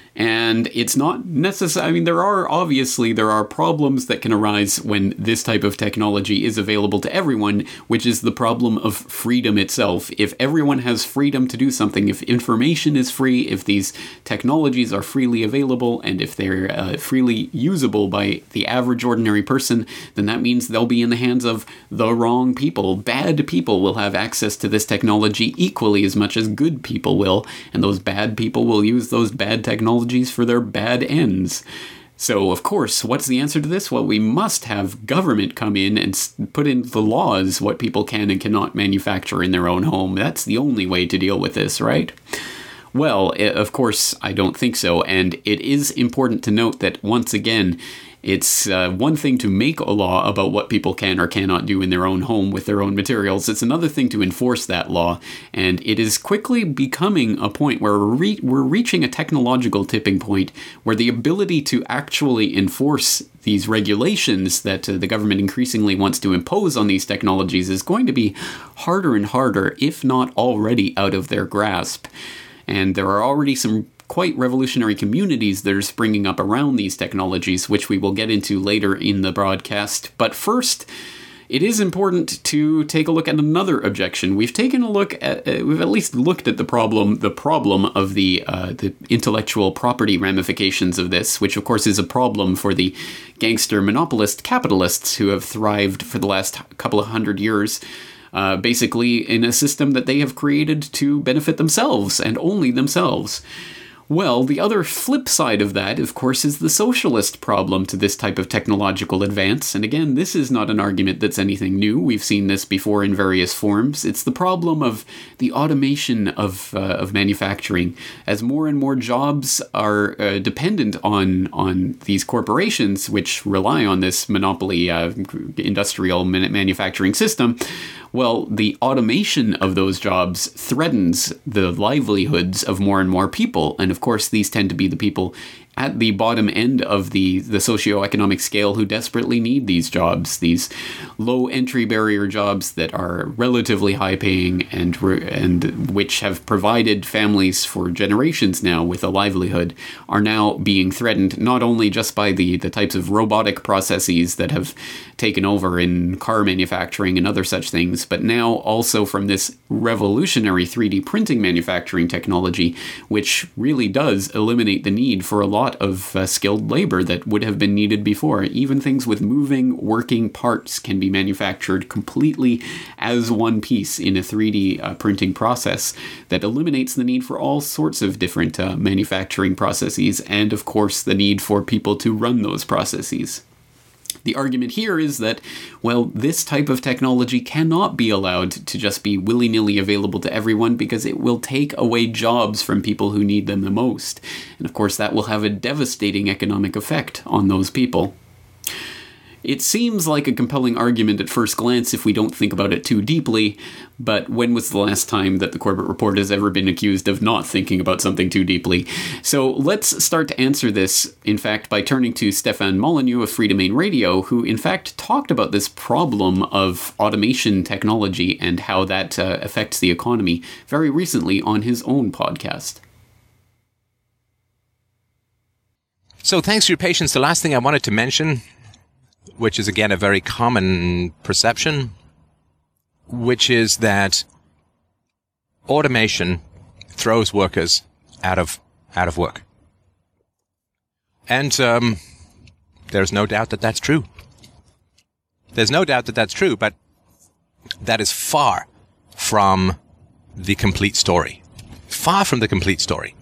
And it's not necessary. I mean, there are obviously there are problems that can arise when this type of technology is available to everyone, which is the problem of freedom itself. If everyone has freedom to do something, if information is free, if these technologies are freely available, and if they're uh, freely usable by the average ordinary person, then that means they'll be in the hands of the wrong people. Bad people will have access to this technology equally as much as good people will, and those bad people will use those bad technologies for their bad ends. So, of course, what's the answer to this? Well, we must have government come in and put in the laws what people can and cannot manufacture in their own home. That's the only way to deal with this, right? Well, of course, I don't think so. And it is important to note that, once again, it's uh, one thing to make a law about what people can or cannot do in their own home with their own materials. It's another thing to enforce that law. And it is quickly becoming a point where we're, re- we're reaching a technological tipping point where the ability to actually enforce these regulations that uh, the government increasingly wants to impose on these technologies is going to be harder and harder, if not already out of their grasp. And there are already some quite revolutionary communities that are springing up around these technologies, which we will get into later in the broadcast. But first, it is important to take a look at another objection. We've taken a look at, uh, we've at least looked at the problem, the problem of the uh, the intellectual property ramifications of this, which of course is a problem for the gangster monopolist capitalists who have thrived for the last couple of hundred years. Uh, basically in a system that they have created to benefit themselves and only themselves. Well, the other flip side of that, of course, is the socialist problem to this type of technological advance. And again, this is not an argument that's anything new. We've seen this before in various forms. It's the problem of the automation of uh, of manufacturing. As more and more jobs are uh, dependent on, on these corporations, which rely on this monopoly uh, industrial manufacturing system, Well, the automation of those jobs threatens the livelihoods of more and more people. And of course, these tend to be the people at the bottom end of the, the socioeconomic scale who desperately need these jobs, these low entry barrier jobs that are relatively high paying and, and which have provided families for generations now with a livelihood, are now being threatened not only just by the, the types of robotic processes that have taken over in car manufacturing and other such things, but now also from this revolutionary three D printing manufacturing technology, which really does eliminate the need for a lot of uh, skilled labor that would have been needed before. Even things with moving, working parts can be manufactured completely as one piece in a three D uh, printing process that eliminates the need for all sorts of different uh, manufacturing processes, and of course the need for people to run those processes. The argument here is that, well, this type of technology cannot be allowed to just be willy-nilly available to everyone because it will take away jobs from people who need them the most. And of course, that will have a devastating economic effect on those people. It seems like a compelling argument at first glance if we don't think about it too deeply, but when was the last time that the Corbett Report has ever been accused of not thinking about something too deeply? So let's start to answer this, in fact, by turning to Stefan Molyneux of Freedomain Radio, who in fact talked about this problem of automation technology and how that uh, affects the economy very recently on his own podcast. So thanks for your patience. The last thing I wanted to mention, which is again a very common perception, which is that automation throws workers out of out of work. And um, there's no doubt that that's true. There's no doubt that that's true, but that is far from the complete story. Far from the complete story.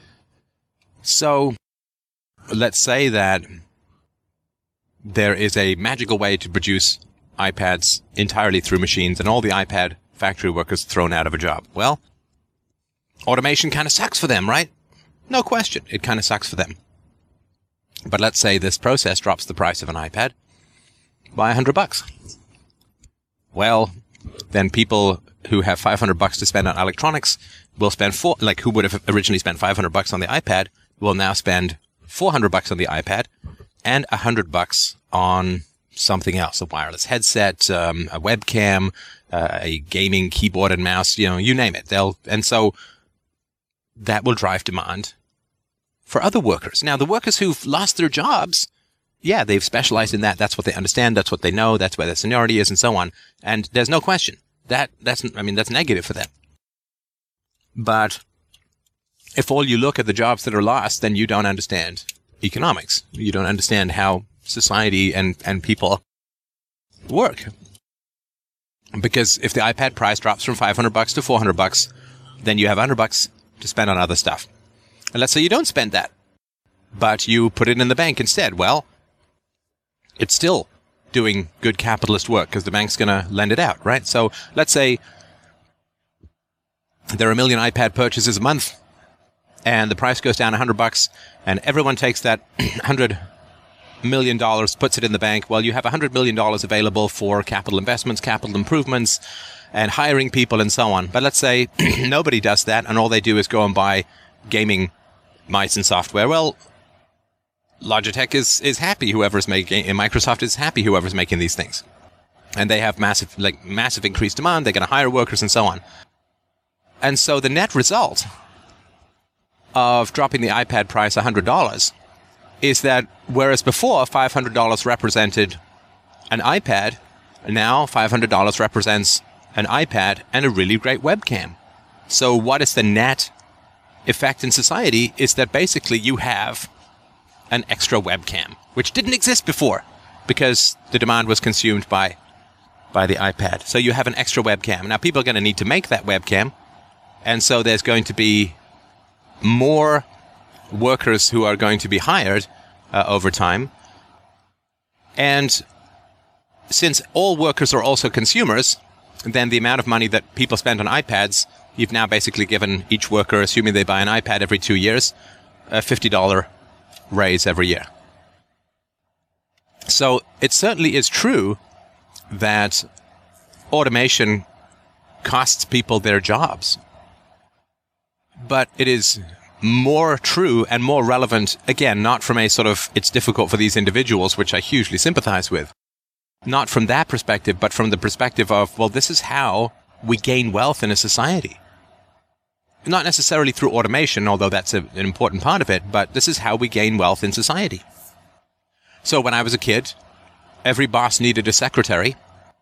So let's say that there is a magical way to produce iPads entirely through machines and all the iPad factory workers thrown out of a job. Well, automation kind of sucks for them, right? No question. It kind of sucks for them. But let's say this process drops the price of an iPad by a hundred bucks. Well, then people who have five hundred bucks to spend on electronics will spend four, like who would have originally spent five hundred bucks on the iPad will now spend four hundred bucks on the iPad and a hundred bucks on something else, a wireless headset, um, a webcam, uh, a gaming keyboard and mouse, you know, you name it. They'll, and so that will drive demand for other workers. Now, the workers who've lost their jobs, yeah, they've specialized in that. That's what they understand. That's what they know. That's where their seniority is and so on. And there's no question that that's, I mean, that's negative for them. But if all you look at the jobs that are lost, then you don't understand economics. You don't understand how society and, and people work. Because if the iPad price drops from five hundred bucks to four hundred bucks, then you have one hundred bucks to spend on other stuff. And let's say you don't spend that, but you put it in the bank instead. Well, it's still doing good capitalist work because the bank's going to lend it out, right? So let's say there are a million iPad purchases a month, and the price goes down one hundred bucks, and everyone takes that one hundred million dollars, puts it in the bank. Well, you have one hundred million dollars available for capital investments, capital improvements, and hiring people and so on. But let's say nobody does that, and all they do is go and buy gaming mice and software. Well, Logitech is, is happy whoever's making, and Microsoft is happy whoever's making these things. And they have massive, like, massive increased demand. They're going to hire workers and so on. And so the net result of dropping the iPad price one hundred dollars is that whereas before five hundred dollars represented an iPad, now five hundred dollars represents an iPad and a really great webcam. So what is the net effect in society is that basically you have an extra webcam, which didn't exist before because the demand was consumed by by the iPad. So you have an extra webcam. Now people are going to need to make that webcam, and so there's going to be more workers who are going to be hired uh, over time. And since all workers are also consumers, then the amount of money that people spend on iPads, you've now basically given each worker, assuming they buy an iPad every two years, a fifty dollars raise every year. So it certainly is true that automation costs people their jobs. But it is more true and more relevant, again, not from a sort of, it's difficult for these individuals, which I hugely sympathize with. Not from that perspective, but from the perspective of, well, this is how we gain wealth in a society. Not necessarily through automation, although that's a, an important part of it, but this is how we gain wealth in society. So when I was a kid, every boss needed a secretary,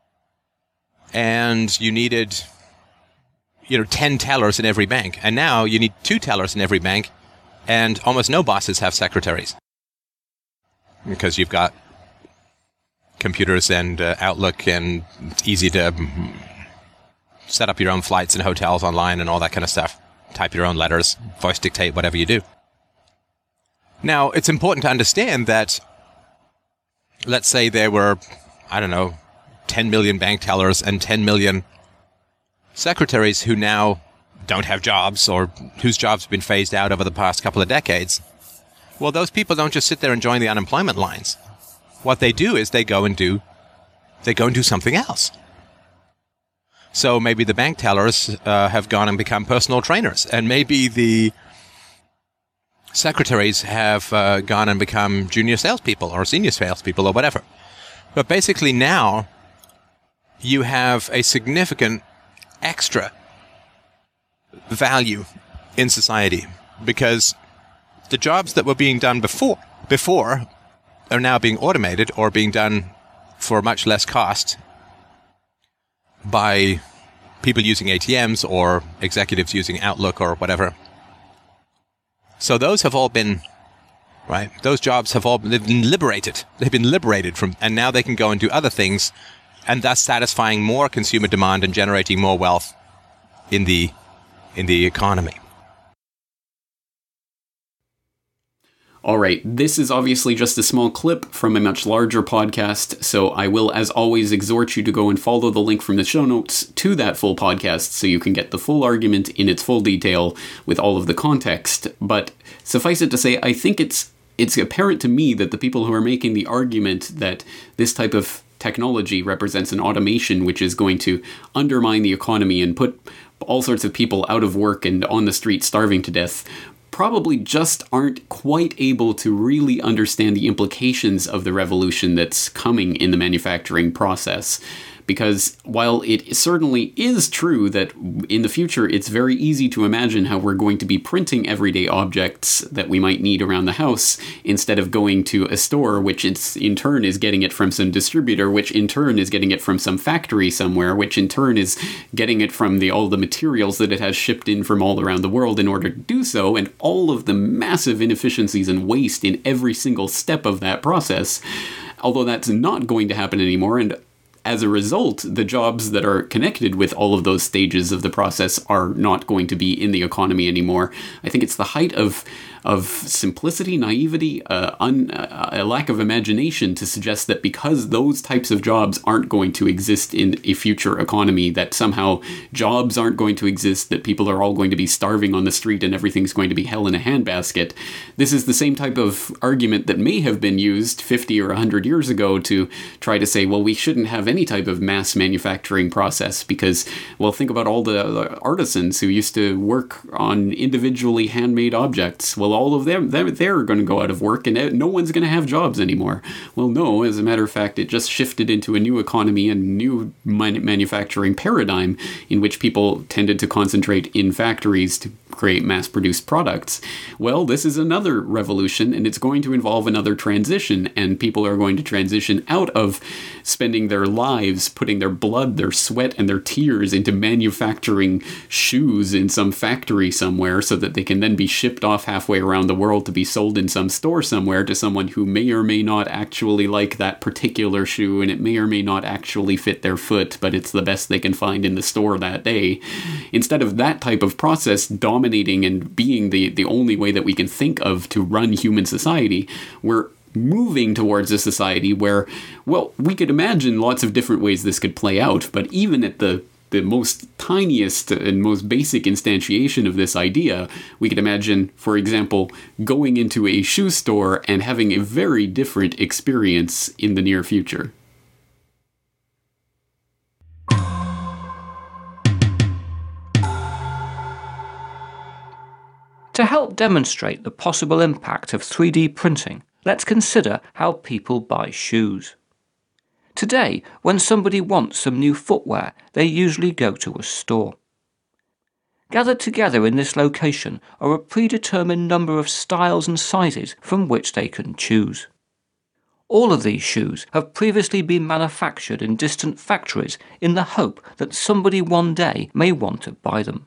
and you needed, you know, ten tellers in every bank. And now you need two tellers in every bank, and almost no bosses have secretaries. Because you've got computers and uh, Outlook, and it's easy to mm, set up your own flights and hotels online and all that kind of stuff. Type your own letters, voice dictate, whatever you do. Now, it's important to understand that, let's say there were, I don't know, ten million bank tellers and ten million secretaries who now don't have jobs, or whose jobs have been phased out over the past couple of decades. Well, those people don't just sit there and join the unemployment lines. What they do is they go and do, they go and do something else. So maybe the bank tellers uh, have gone and become personal trainers, and maybe the secretaries have uh, gone and become junior salespeople or senior salespeople or whatever. But basically now you have a significant extra value in society, because the jobs that were being done before before are now being automated or being done for much less cost by people using A T Ms or executives using Outlook or whatever. So those have all been, right, those jobs have all they've been liberated. They've been liberated from, and now they can go and do other things, and thus satisfying more consumer demand and generating more wealth in the in the economy. All right, this is obviously just a small clip from a much larger podcast, so I will, as always, exhort you to go and follow the link from the show notes to that full podcast so you can get the full argument in its full detail with all of the context. But suffice it to say, I think it's it's apparent to me that the people who are making the argument that this type of technology represents an automation which is going to undermine the economy and put all sorts of people out of work and on the street starving to death probably just aren't quite able to really understand the implications of the revolution that's coming in the manufacturing process. Because while it certainly is true that in the future it's very easy to imagine how we're going to be printing everyday objects that we might need around the house instead of going to a store, which it's, in turn is getting it from some distributor, which in turn is getting it from some factory somewhere, which in turn is getting it from the all the materials that it has shipped in from all around the world in order to do so, and all of the massive inefficiencies and waste in every single step of that process. Although that's not going to happen anymore, and as a result, the jobs that are connected with all of those stages of the process are not going to be in the economy anymore. I think it's the height of of simplicity, naivety, uh, un, uh, a lack of imagination to suggest that because those types of jobs aren't going to exist in a future economy, that somehow jobs aren't going to exist, that people are all going to be starving on the street and everything's going to be hell in a handbasket. This is the same type of argument that may have been used fifty or one hundred years ago to try to say, well, we shouldn't have any type of mass manufacturing process because, well, think about all the artisans who used to work on individually handmade objects. Well, all of them, they're, they're going to go out of work and no one's going to have jobs anymore. Well, no, as a matter of fact, it just shifted into a new economy and new man- manufacturing paradigm in which people tended to concentrate in factories to create mass-produced products. Well, this is another revolution, and it's going to involve another transition, and people are going to transition out of spending their lives, putting their blood, their sweat, and their tears into manufacturing shoes in some factory somewhere so that they can then be shipped off halfway around the world to be sold in some store somewhere to someone who may or may not actually like that particular shoe, and it may or may not actually fit their foot, but it's the best they can find in the store that day. Instead of that type of process dominating and being the, the only way that we can think of to run human society, we're moving towards a society where, well, we could imagine lots of different ways this could play out, but even at the the most tiniest and most basic instantiation of this idea, we could imagine, for example, going into a shoe store and having a very different experience in the near future. To help demonstrate the possible impact of three D printing, let's consider how people buy shoes. Today, when somebody wants some new footwear, they usually go to a store. Gathered together in this location are a predetermined number of styles and sizes from which they can choose. All of these shoes have previously been manufactured in distant factories in the hope that somebody one day may want to buy them.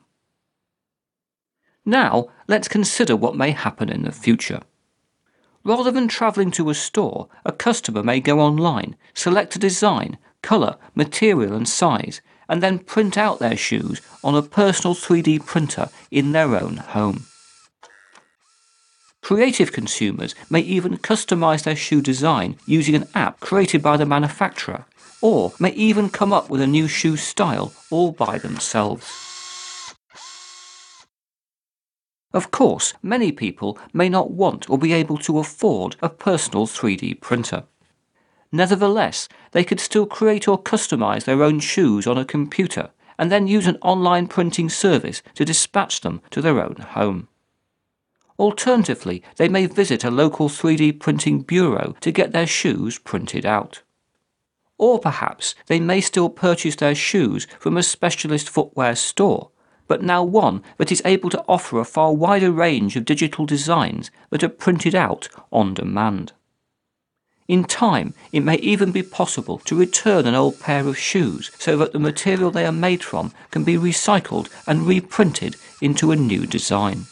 Now, let's consider what may happen in the future. Rather than travelling to a store, a customer may go online, select a design, colour, material and size, and then print out their shoes on a personal three D printer in their own home. Creative consumers may even customise their shoe design using an app created by the manufacturer, or may even come up with a new shoe style all by themselves. Of course, many people may not want or be able to afford a personal three D printer. Nevertheless, they could still create or customise their own shoes on a computer and then use an online printing service to dispatch them to their own home. Alternatively, they may visit a local three D printing bureau to get their shoes printed out. Or perhaps they may still purchase their shoes from a specialist footwear store, but now one that is able to offer a far wider range of digital designs that are printed out on demand. In time, it may even be possible to return an old pair of shoes so that the material they are made from can be recycled and reprinted into a new design.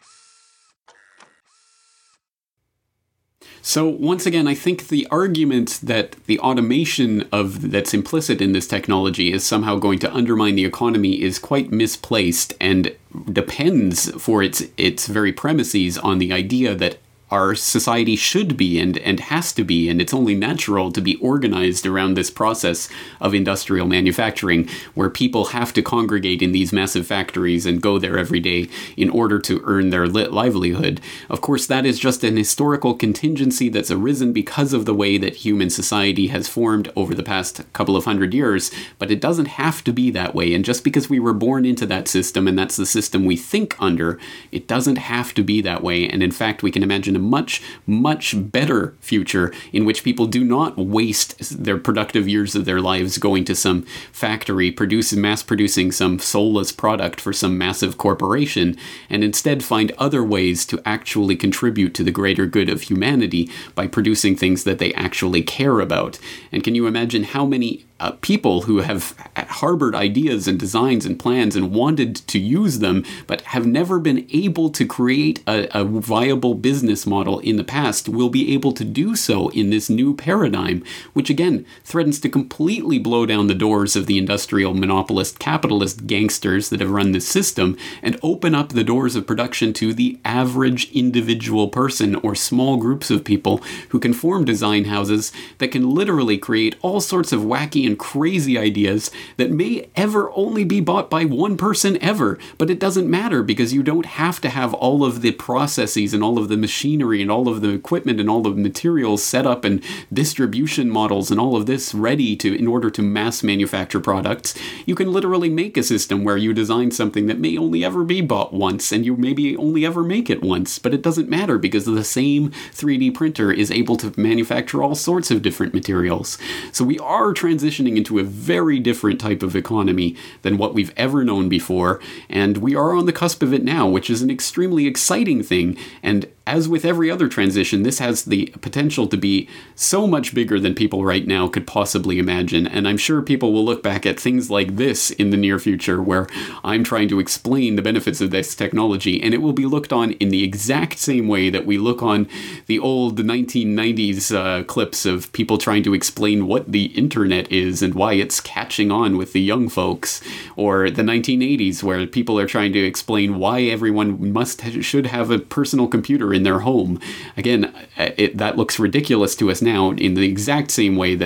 So once again, I think the argument that the automation of that's implicit in this technology is somehow going to undermine the economy is quite misplaced and depends for its its very premises on the idea that our society should be and, and has to be, and it's only natural to be organized around this process of industrial manufacturing, where people have to congregate in these massive factories and go there every day in order to earn their li- livelihood. Of course, that is just an historical contingency that's arisen because of the way that human society has formed over the past couple of hundred years, but it doesn't have to be that way. And just because we were born into that system, and that's the system we think under, it doesn't have to be that way. And in fact, we can imagine a much, much better future in which people do not waste their productive years of their lives going to some factory, producing, mass producing some soulless product for some massive corporation, and instead find other ways to actually contribute to the greater good of humanity by producing things that they actually care about. And can you imagine how many Uh, people who have harbored ideas and designs and plans and wanted to use them, but have never been able to create a, a viable business model in the past, will be able to do so in this new paradigm, which again threatens to completely blow down the doors of the industrial monopolist capitalist gangsters that have run this system and open up the doors of production to the average individual person or small groups of people who can form design houses that can literally create all sorts of wacky and crazy ideas that may ever only be bought by one person ever, but it doesn't matter because you don't have to have all of the processes and all of the machinery and all of the equipment and all the materials set up and distribution models and all of this ready to in order to mass manufacture products. You can literally make a system where you design something that may only ever be bought once and you maybe only ever make it once, but it doesn't matter because the same three D printer is able to manufacture all sorts of different materials. So we are transitioning into a very different type of economy than what we've ever known before, and we are on the cusp of it now, which is an extremely exciting thing. And as with every other transition, this has the potential to be so much bigger than people right now could possibly imagine. And I'm sure people will look back at things like this in the near future, where I'm trying to explain the benefits of this technology, and it will be looked on in the exact same way that we look on the old nineteen nineties uh, clips of people trying to explain what the internet is and why it's catching on with the young folks, or the nineteen eighties where people are trying to explain why everyone must should have a personal computer in their home. Again, it, that looks ridiculous to us now in the exact same way that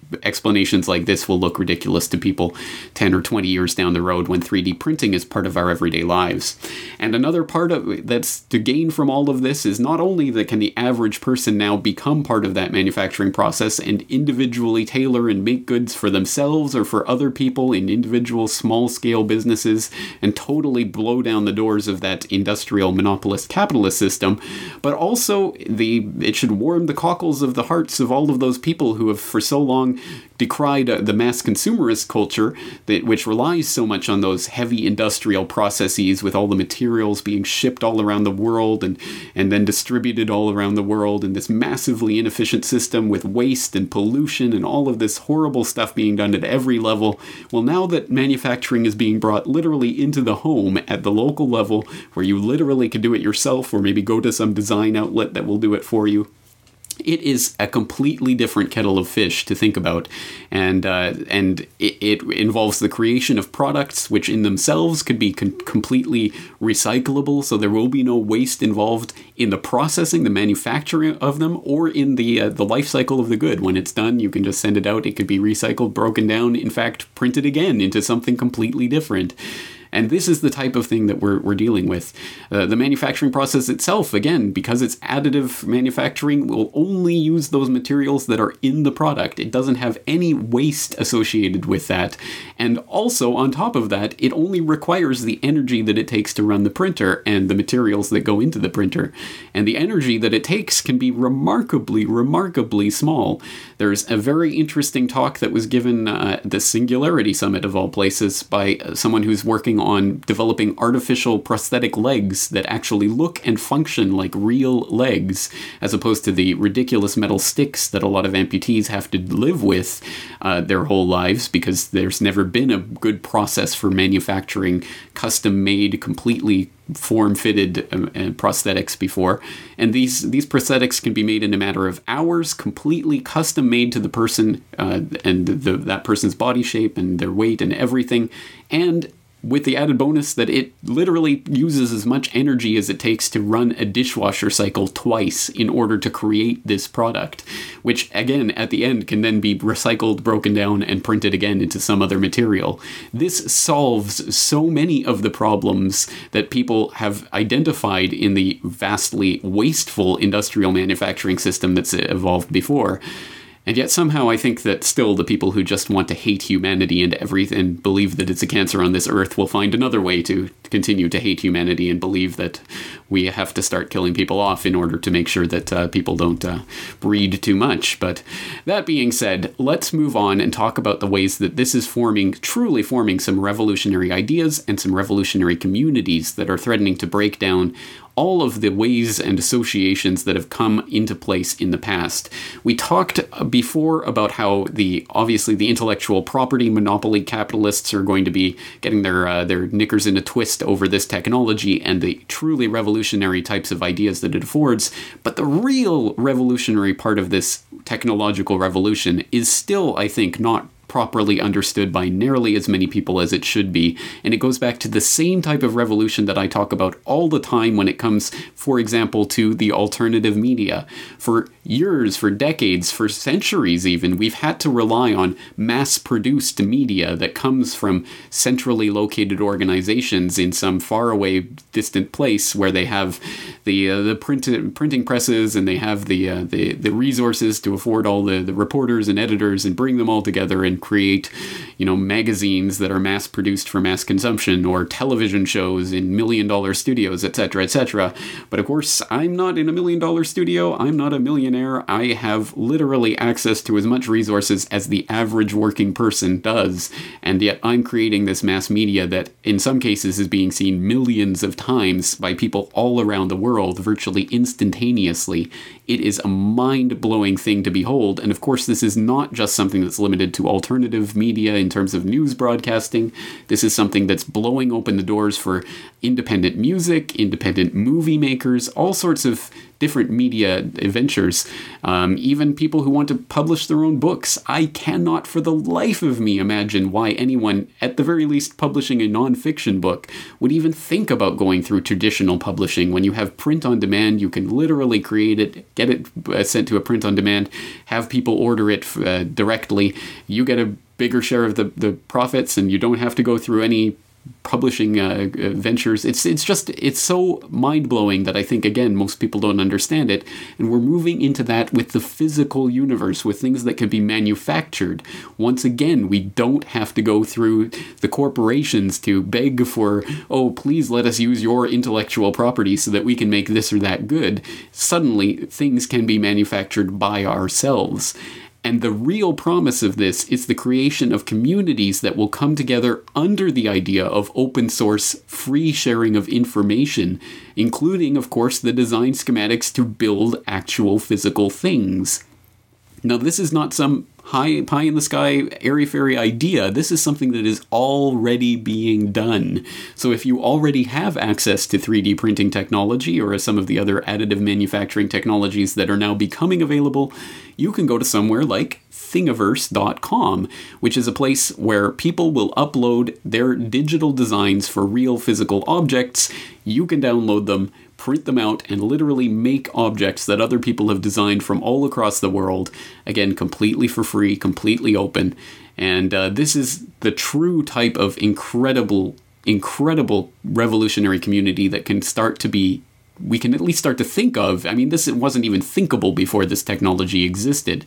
explanations like this will look ridiculous to people ten or twenty years down the road when three D printing is part of our everyday lives. And another part of that's to gain from all of this is not only that can the average person now become part of that manufacturing process and individually tailor and make goods for themselves or for other people in individual small-scale businesses and totally blow down the doors of that industrial monopolist capitalist system, but also the it should warm the cockles of the hearts of all of those people who have for so long decried uh, the mass consumerist culture that which relies so much on those heavy industrial processes with all the materials being shipped all around the world and, and then distributed all around the world in this massively inefficient system with waste and pollution and all of this horrible stuff being done at every level. Well, now that manufacturing is being brought literally into the home at the local level where you literally can do it yourself or maybe go to some design outlet that will do it for you, it is a completely different kettle of fish to think about, and uh, and it, it involves the creation of products which in themselves could be con- completely recyclable, so there will be no waste involved in the processing, the manufacturing of them, or in the uh, the life cycle of the good. When it's done, you can just send it out, it could be recycled, broken down, in fact, printed again into something completely different. And this is the type of thing that we're, we're dealing with. Uh, the manufacturing process itself, again, because it's additive manufacturing, will only use those materials that are in the product. It doesn't have any waste associated with that. And also, on top of that, it only requires the energy that it takes to run the printer and the materials that go into the printer. And the energy that it takes can be remarkably, remarkably small. There's a very interesting talk that was given uh, at the Singularity Summit, of all places, by someone who's working on developing artificial prosthetic legs that actually look and function like real legs, as opposed to the ridiculous metal sticks that a lot of amputees have to live with uh, their whole lives, because there's never been a good process for manufacturing custom-made, completely form-fitted uh, uh, prosthetics before. And these these prosthetics can be made in a matter of hours, completely custom-made to the person uh, and the, that person's body shape and their weight and everything, and with the added bonus that it literally uses as much energy as it takes to run a dishwasher cycle twice in order to create this product, which again at the end can then be recycled, broken down, and printed again into some other material. This solves so many of the problems that people have identified in the vastly wasteful industrial manufacturing system that's evolved before. And yet somehow I think that still the people who just want to hate humanity and everything and believe that it's a cancer on this earth will find another way to continue to hate humanity and believe that we have to start killing people off in order to make sure that uh, people don't uh, breed too much. But that being said, let's move on and talk about the ways that this is forming, truly forming some revolutionary ideas and some revolutionary communities that are threatening to break down all of the ways and associations that have come into place in the past. We talked before about how the obviously the intellectual property monopoly capitalists are going to be getting their uh, their knickers in a twist over this technology and the truly revolutionary types of ideas that it affords. But the real revolutionary part of this technological revolution is still, I think, not properly understood by nearly as many people as it should be. And it goes back to the same type of revolution that I talk about all the time when it comes, for example, to the alternative media. For years, for decades, for centuries even, we've had to rely on mass-produced media that comes from centrally located organizations in some faraway, distant place where they have the uh, the print, printing presses and they have the, uh, the the resources to afford all the, the reporters and editors and bring them all together and create, you know, magazines that are mass-produced for mass consumption, or television shows in million-dollar studios, et cetera, et cetera. But of course, I'm not in a million-dollar studio. I'm not a millionaire. I have literally access to as much resources as the average working person does, and yet I'm creating this mass media that, in some cases, is being seen millions of times by people all around the world, virtually instantaneously. It is a mind-blowing thing to behold, and of course, this is not just something that's limited to alternative alternative media in terms of news broadcasting. This is something that's blowing open the doors for independent music, independent movie makers, all sorts of different media ventures, um, even people who want to publish their own books. I cannot for the life of me imagine why anyone, at the very least publishing a non-fiction book, would even think about going through traditional publishing. When you have print on demand, you can literally create it get it uh, sent to a print on demand, have people order it uh, directly. You get a bigger share of the, the profits, and you don't have to go through any publishing uh, ventures. It's it's just, it's so mind-blowing that I think, again, most people don't understand it. And we're moving into that with the physical universe, with things that can be manufactured. Once again, we don't have to go through the corporations to beg for, oh, please let us use your intellectual property so that we can make this or that good. Suddenly, things can be manufactured by ourselves. And the real promise of this is the creation of communities that will come together under the idea of open source, free sharing of information, including, of course, the design schematics to build actual physical things. Now, this is not some high, pie in the sky, airy-fairy idea. This is something that is already being done. So if you already have access to three D printing technology or some of the other additive manufacturing technologies that are now becoming available, you can go to somewhere like thingiverse dot com, which is a place where people will upload their digital designs for real physical objects. You can download them, print them out, and literally make objects that other people have designed from all across the world. Again, completely for free, completely open. And uh, this is the true type of incredible, incredible revolutionary community that can start to be, we can at least start to think of. I mean, this wasn't even thinkable before this technology existed.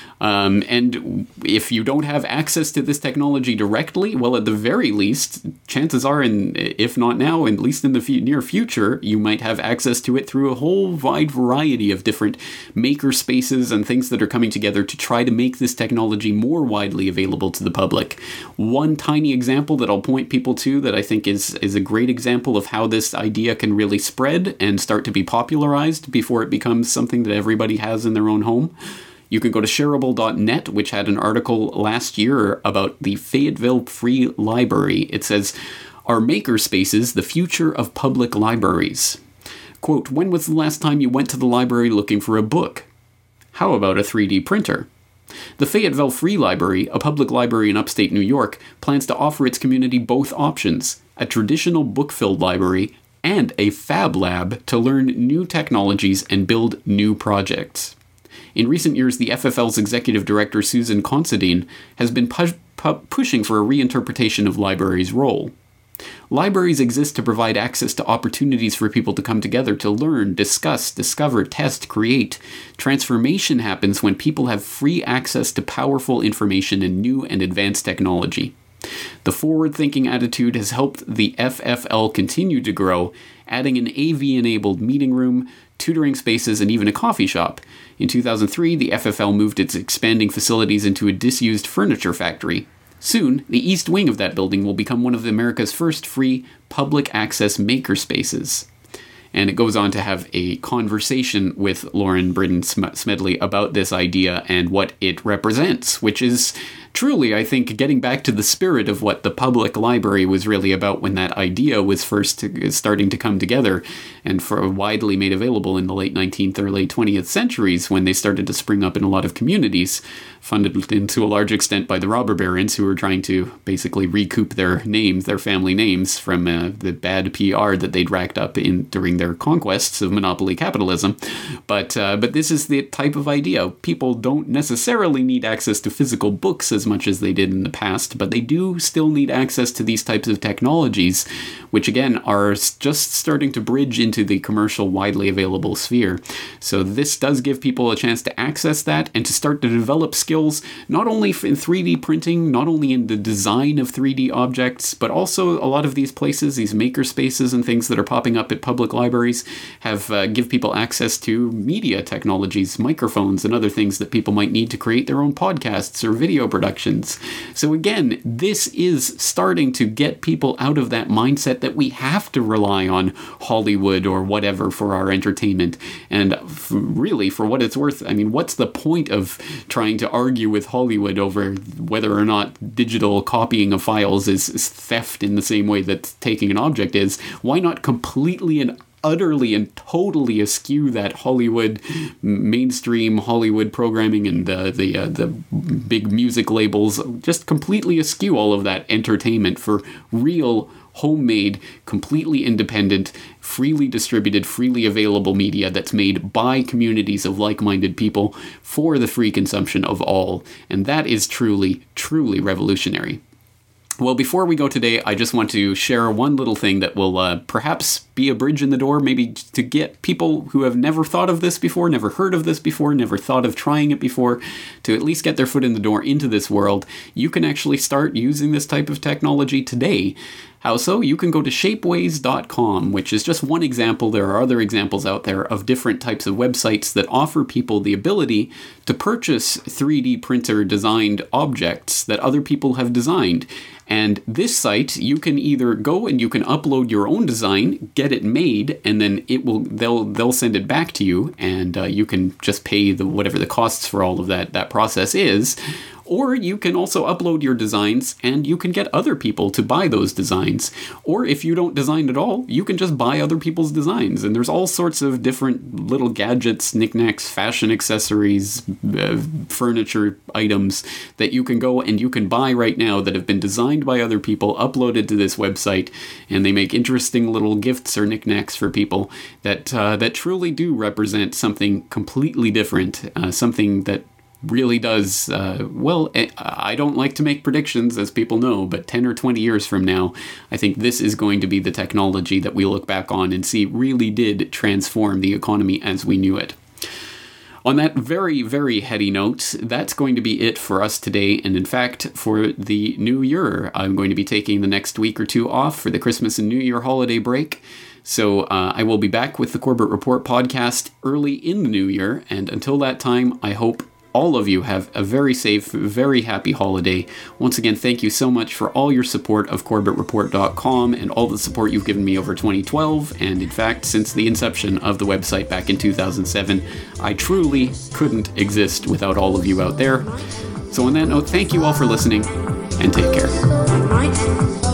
Um, and if you don't have access to this technology directly, well, at the very least, chances are, in, if not now, at least in the f- near future, you might have access to it through a whole wide variety of different maker spaces and things that are coming together to try to make this technology more widely available to the public. One tiny example that I'll point people to that I think is, is a great example of how this idea can really spread and start to be popularized before it becomes something that everybody has in their own home. You can go to shareable dot net, which had an article last year about the Fayetteville Free Library. It says, "Are maker spaces the future of public libraries?" Quote, "When was the last time you went to the library looking for a book? How about a three D printer?" The Fayetteville Free Library, a public library in upstate New York, plans to offer its community both options, a traditional book-filled library and a fab lab to learn new technologies and build new projects. In recent years, the F F L's executive director, Susan Considine, has been pu- pu- pushing for a reinterpretation of libraries' role. Libraries exist to provide access to opportunities for people to come together to learn, discuss, discover, test, create. Transformation happens when people have free access to powerful information and new and advanced technology. The forward-thinking attitude has helped the F F L continue to grow, adding an A V-enabled meeting room, tutoring spaces, and even a coffee shop. In two thousand three, the F F L moved its expanding facilities into a disused furniture factory. Soon, the east wing of that building will become one of America's first free public access maker spaces. And it goes on to have a conversation with Lauren Britton Smedley about this idea and what it represents, which is truly, I think, getting back to the spirit of what the public library was really about when that idea was first starting to come together and for widely made available in the late nineteenth or late twentieth centuries, when they started to spring up in a lot of communities, funded in, to a large extent by the robber barons who were trying to basically recoup their names, their family names, from uh, the bad P R that they'd racked up in during their conquests of monopoly capitalism. But uh, but this is the type of idea. People don't necessarily need access to physical books as much as they did in the past, but they do still need access to these types of technologies, which again are just starting to bridge into the commercial, widely available sphere. So this does give people a chance to access that and to start to develop skills, not only in three D printing, not only in the design of three D objects, but also a lot of these places, these maker spaces and things that are popping up at public libraries, have uh, give people access to media technologies, microphones, and other things that people might need to create their own podcasts or video productions. So again, this is starting to get people out of that mindset that we have to rely on Hollywood or whatever for our entertainment. And f- really, for what it's worth, I mean, what's the point of trying to argue with Hollywood over whether or not digital copying of files is, is theft in the same way that taking an object is? Why not completely and utterly and totally eschew that Hollywood, mainstream Hollywood programming and the the uh, the big music labels, just completely eschew all of that entertainment for real homemade, completely independent, freely distributed, freely available media that's made by communities of like-minded people for the free consumption of all. And that is truly, truly revolutionary. Well, before we go today, I just want to share one little thing that will uh, perhaps be a bridge in the door, maybe to get people who have never thought of this before, never heard of this before, never thought of trying it before, to at least get their foot in the door into this world. You can actually start using this type of technology today. How so? You can go to shapeways dot com, which is just one example. There are other examples out there of different types of websites that offer people the ability to purchase three D printer designed objects that other people have designed. And this site, you can either go and you can upload your own design, get it made, and then it will they'll they'll send it back to you, and uh, you can just pay the whatever the costs for all of that that process is. Or you can also upload your designs and you can get other people to buy those designs. Or if you don't design at all, you can just buy other people's designs. And there's all sorts of different little gadgets, knickknacks, fashion accessories, uh, furniture items that you can go and you can buy right now that have been designed by other people, uploaded to this website, and they make interesting little gifts or knickknacks for people that, uh, that truly do represent something completely different, uh, something that really does, uh, well, I don't like to make predictions, as people know, but ten or twenty years from now, I think this is going to be the technology that we look back on and see really did transform the economy as we knew it. On that very, very heady note, that's going to be it for us today, and in fact, for the new year, I'm going to be taking the next week or two off for the Christmas and New Year holiday break. So uh, I will be back with the Corbett Report podcast early in the new year, and until that time, I hope all of you have a very safe, very happy holiday. Once again, thank you so much for all your support of Corbett Report dot com and all the support you've given me over twenty twelve, and in fact, since the inception of the website back in two thousand seven. I truly couldn't exist without all of you out there. So on that note, thank you all for listening, and take care. Right.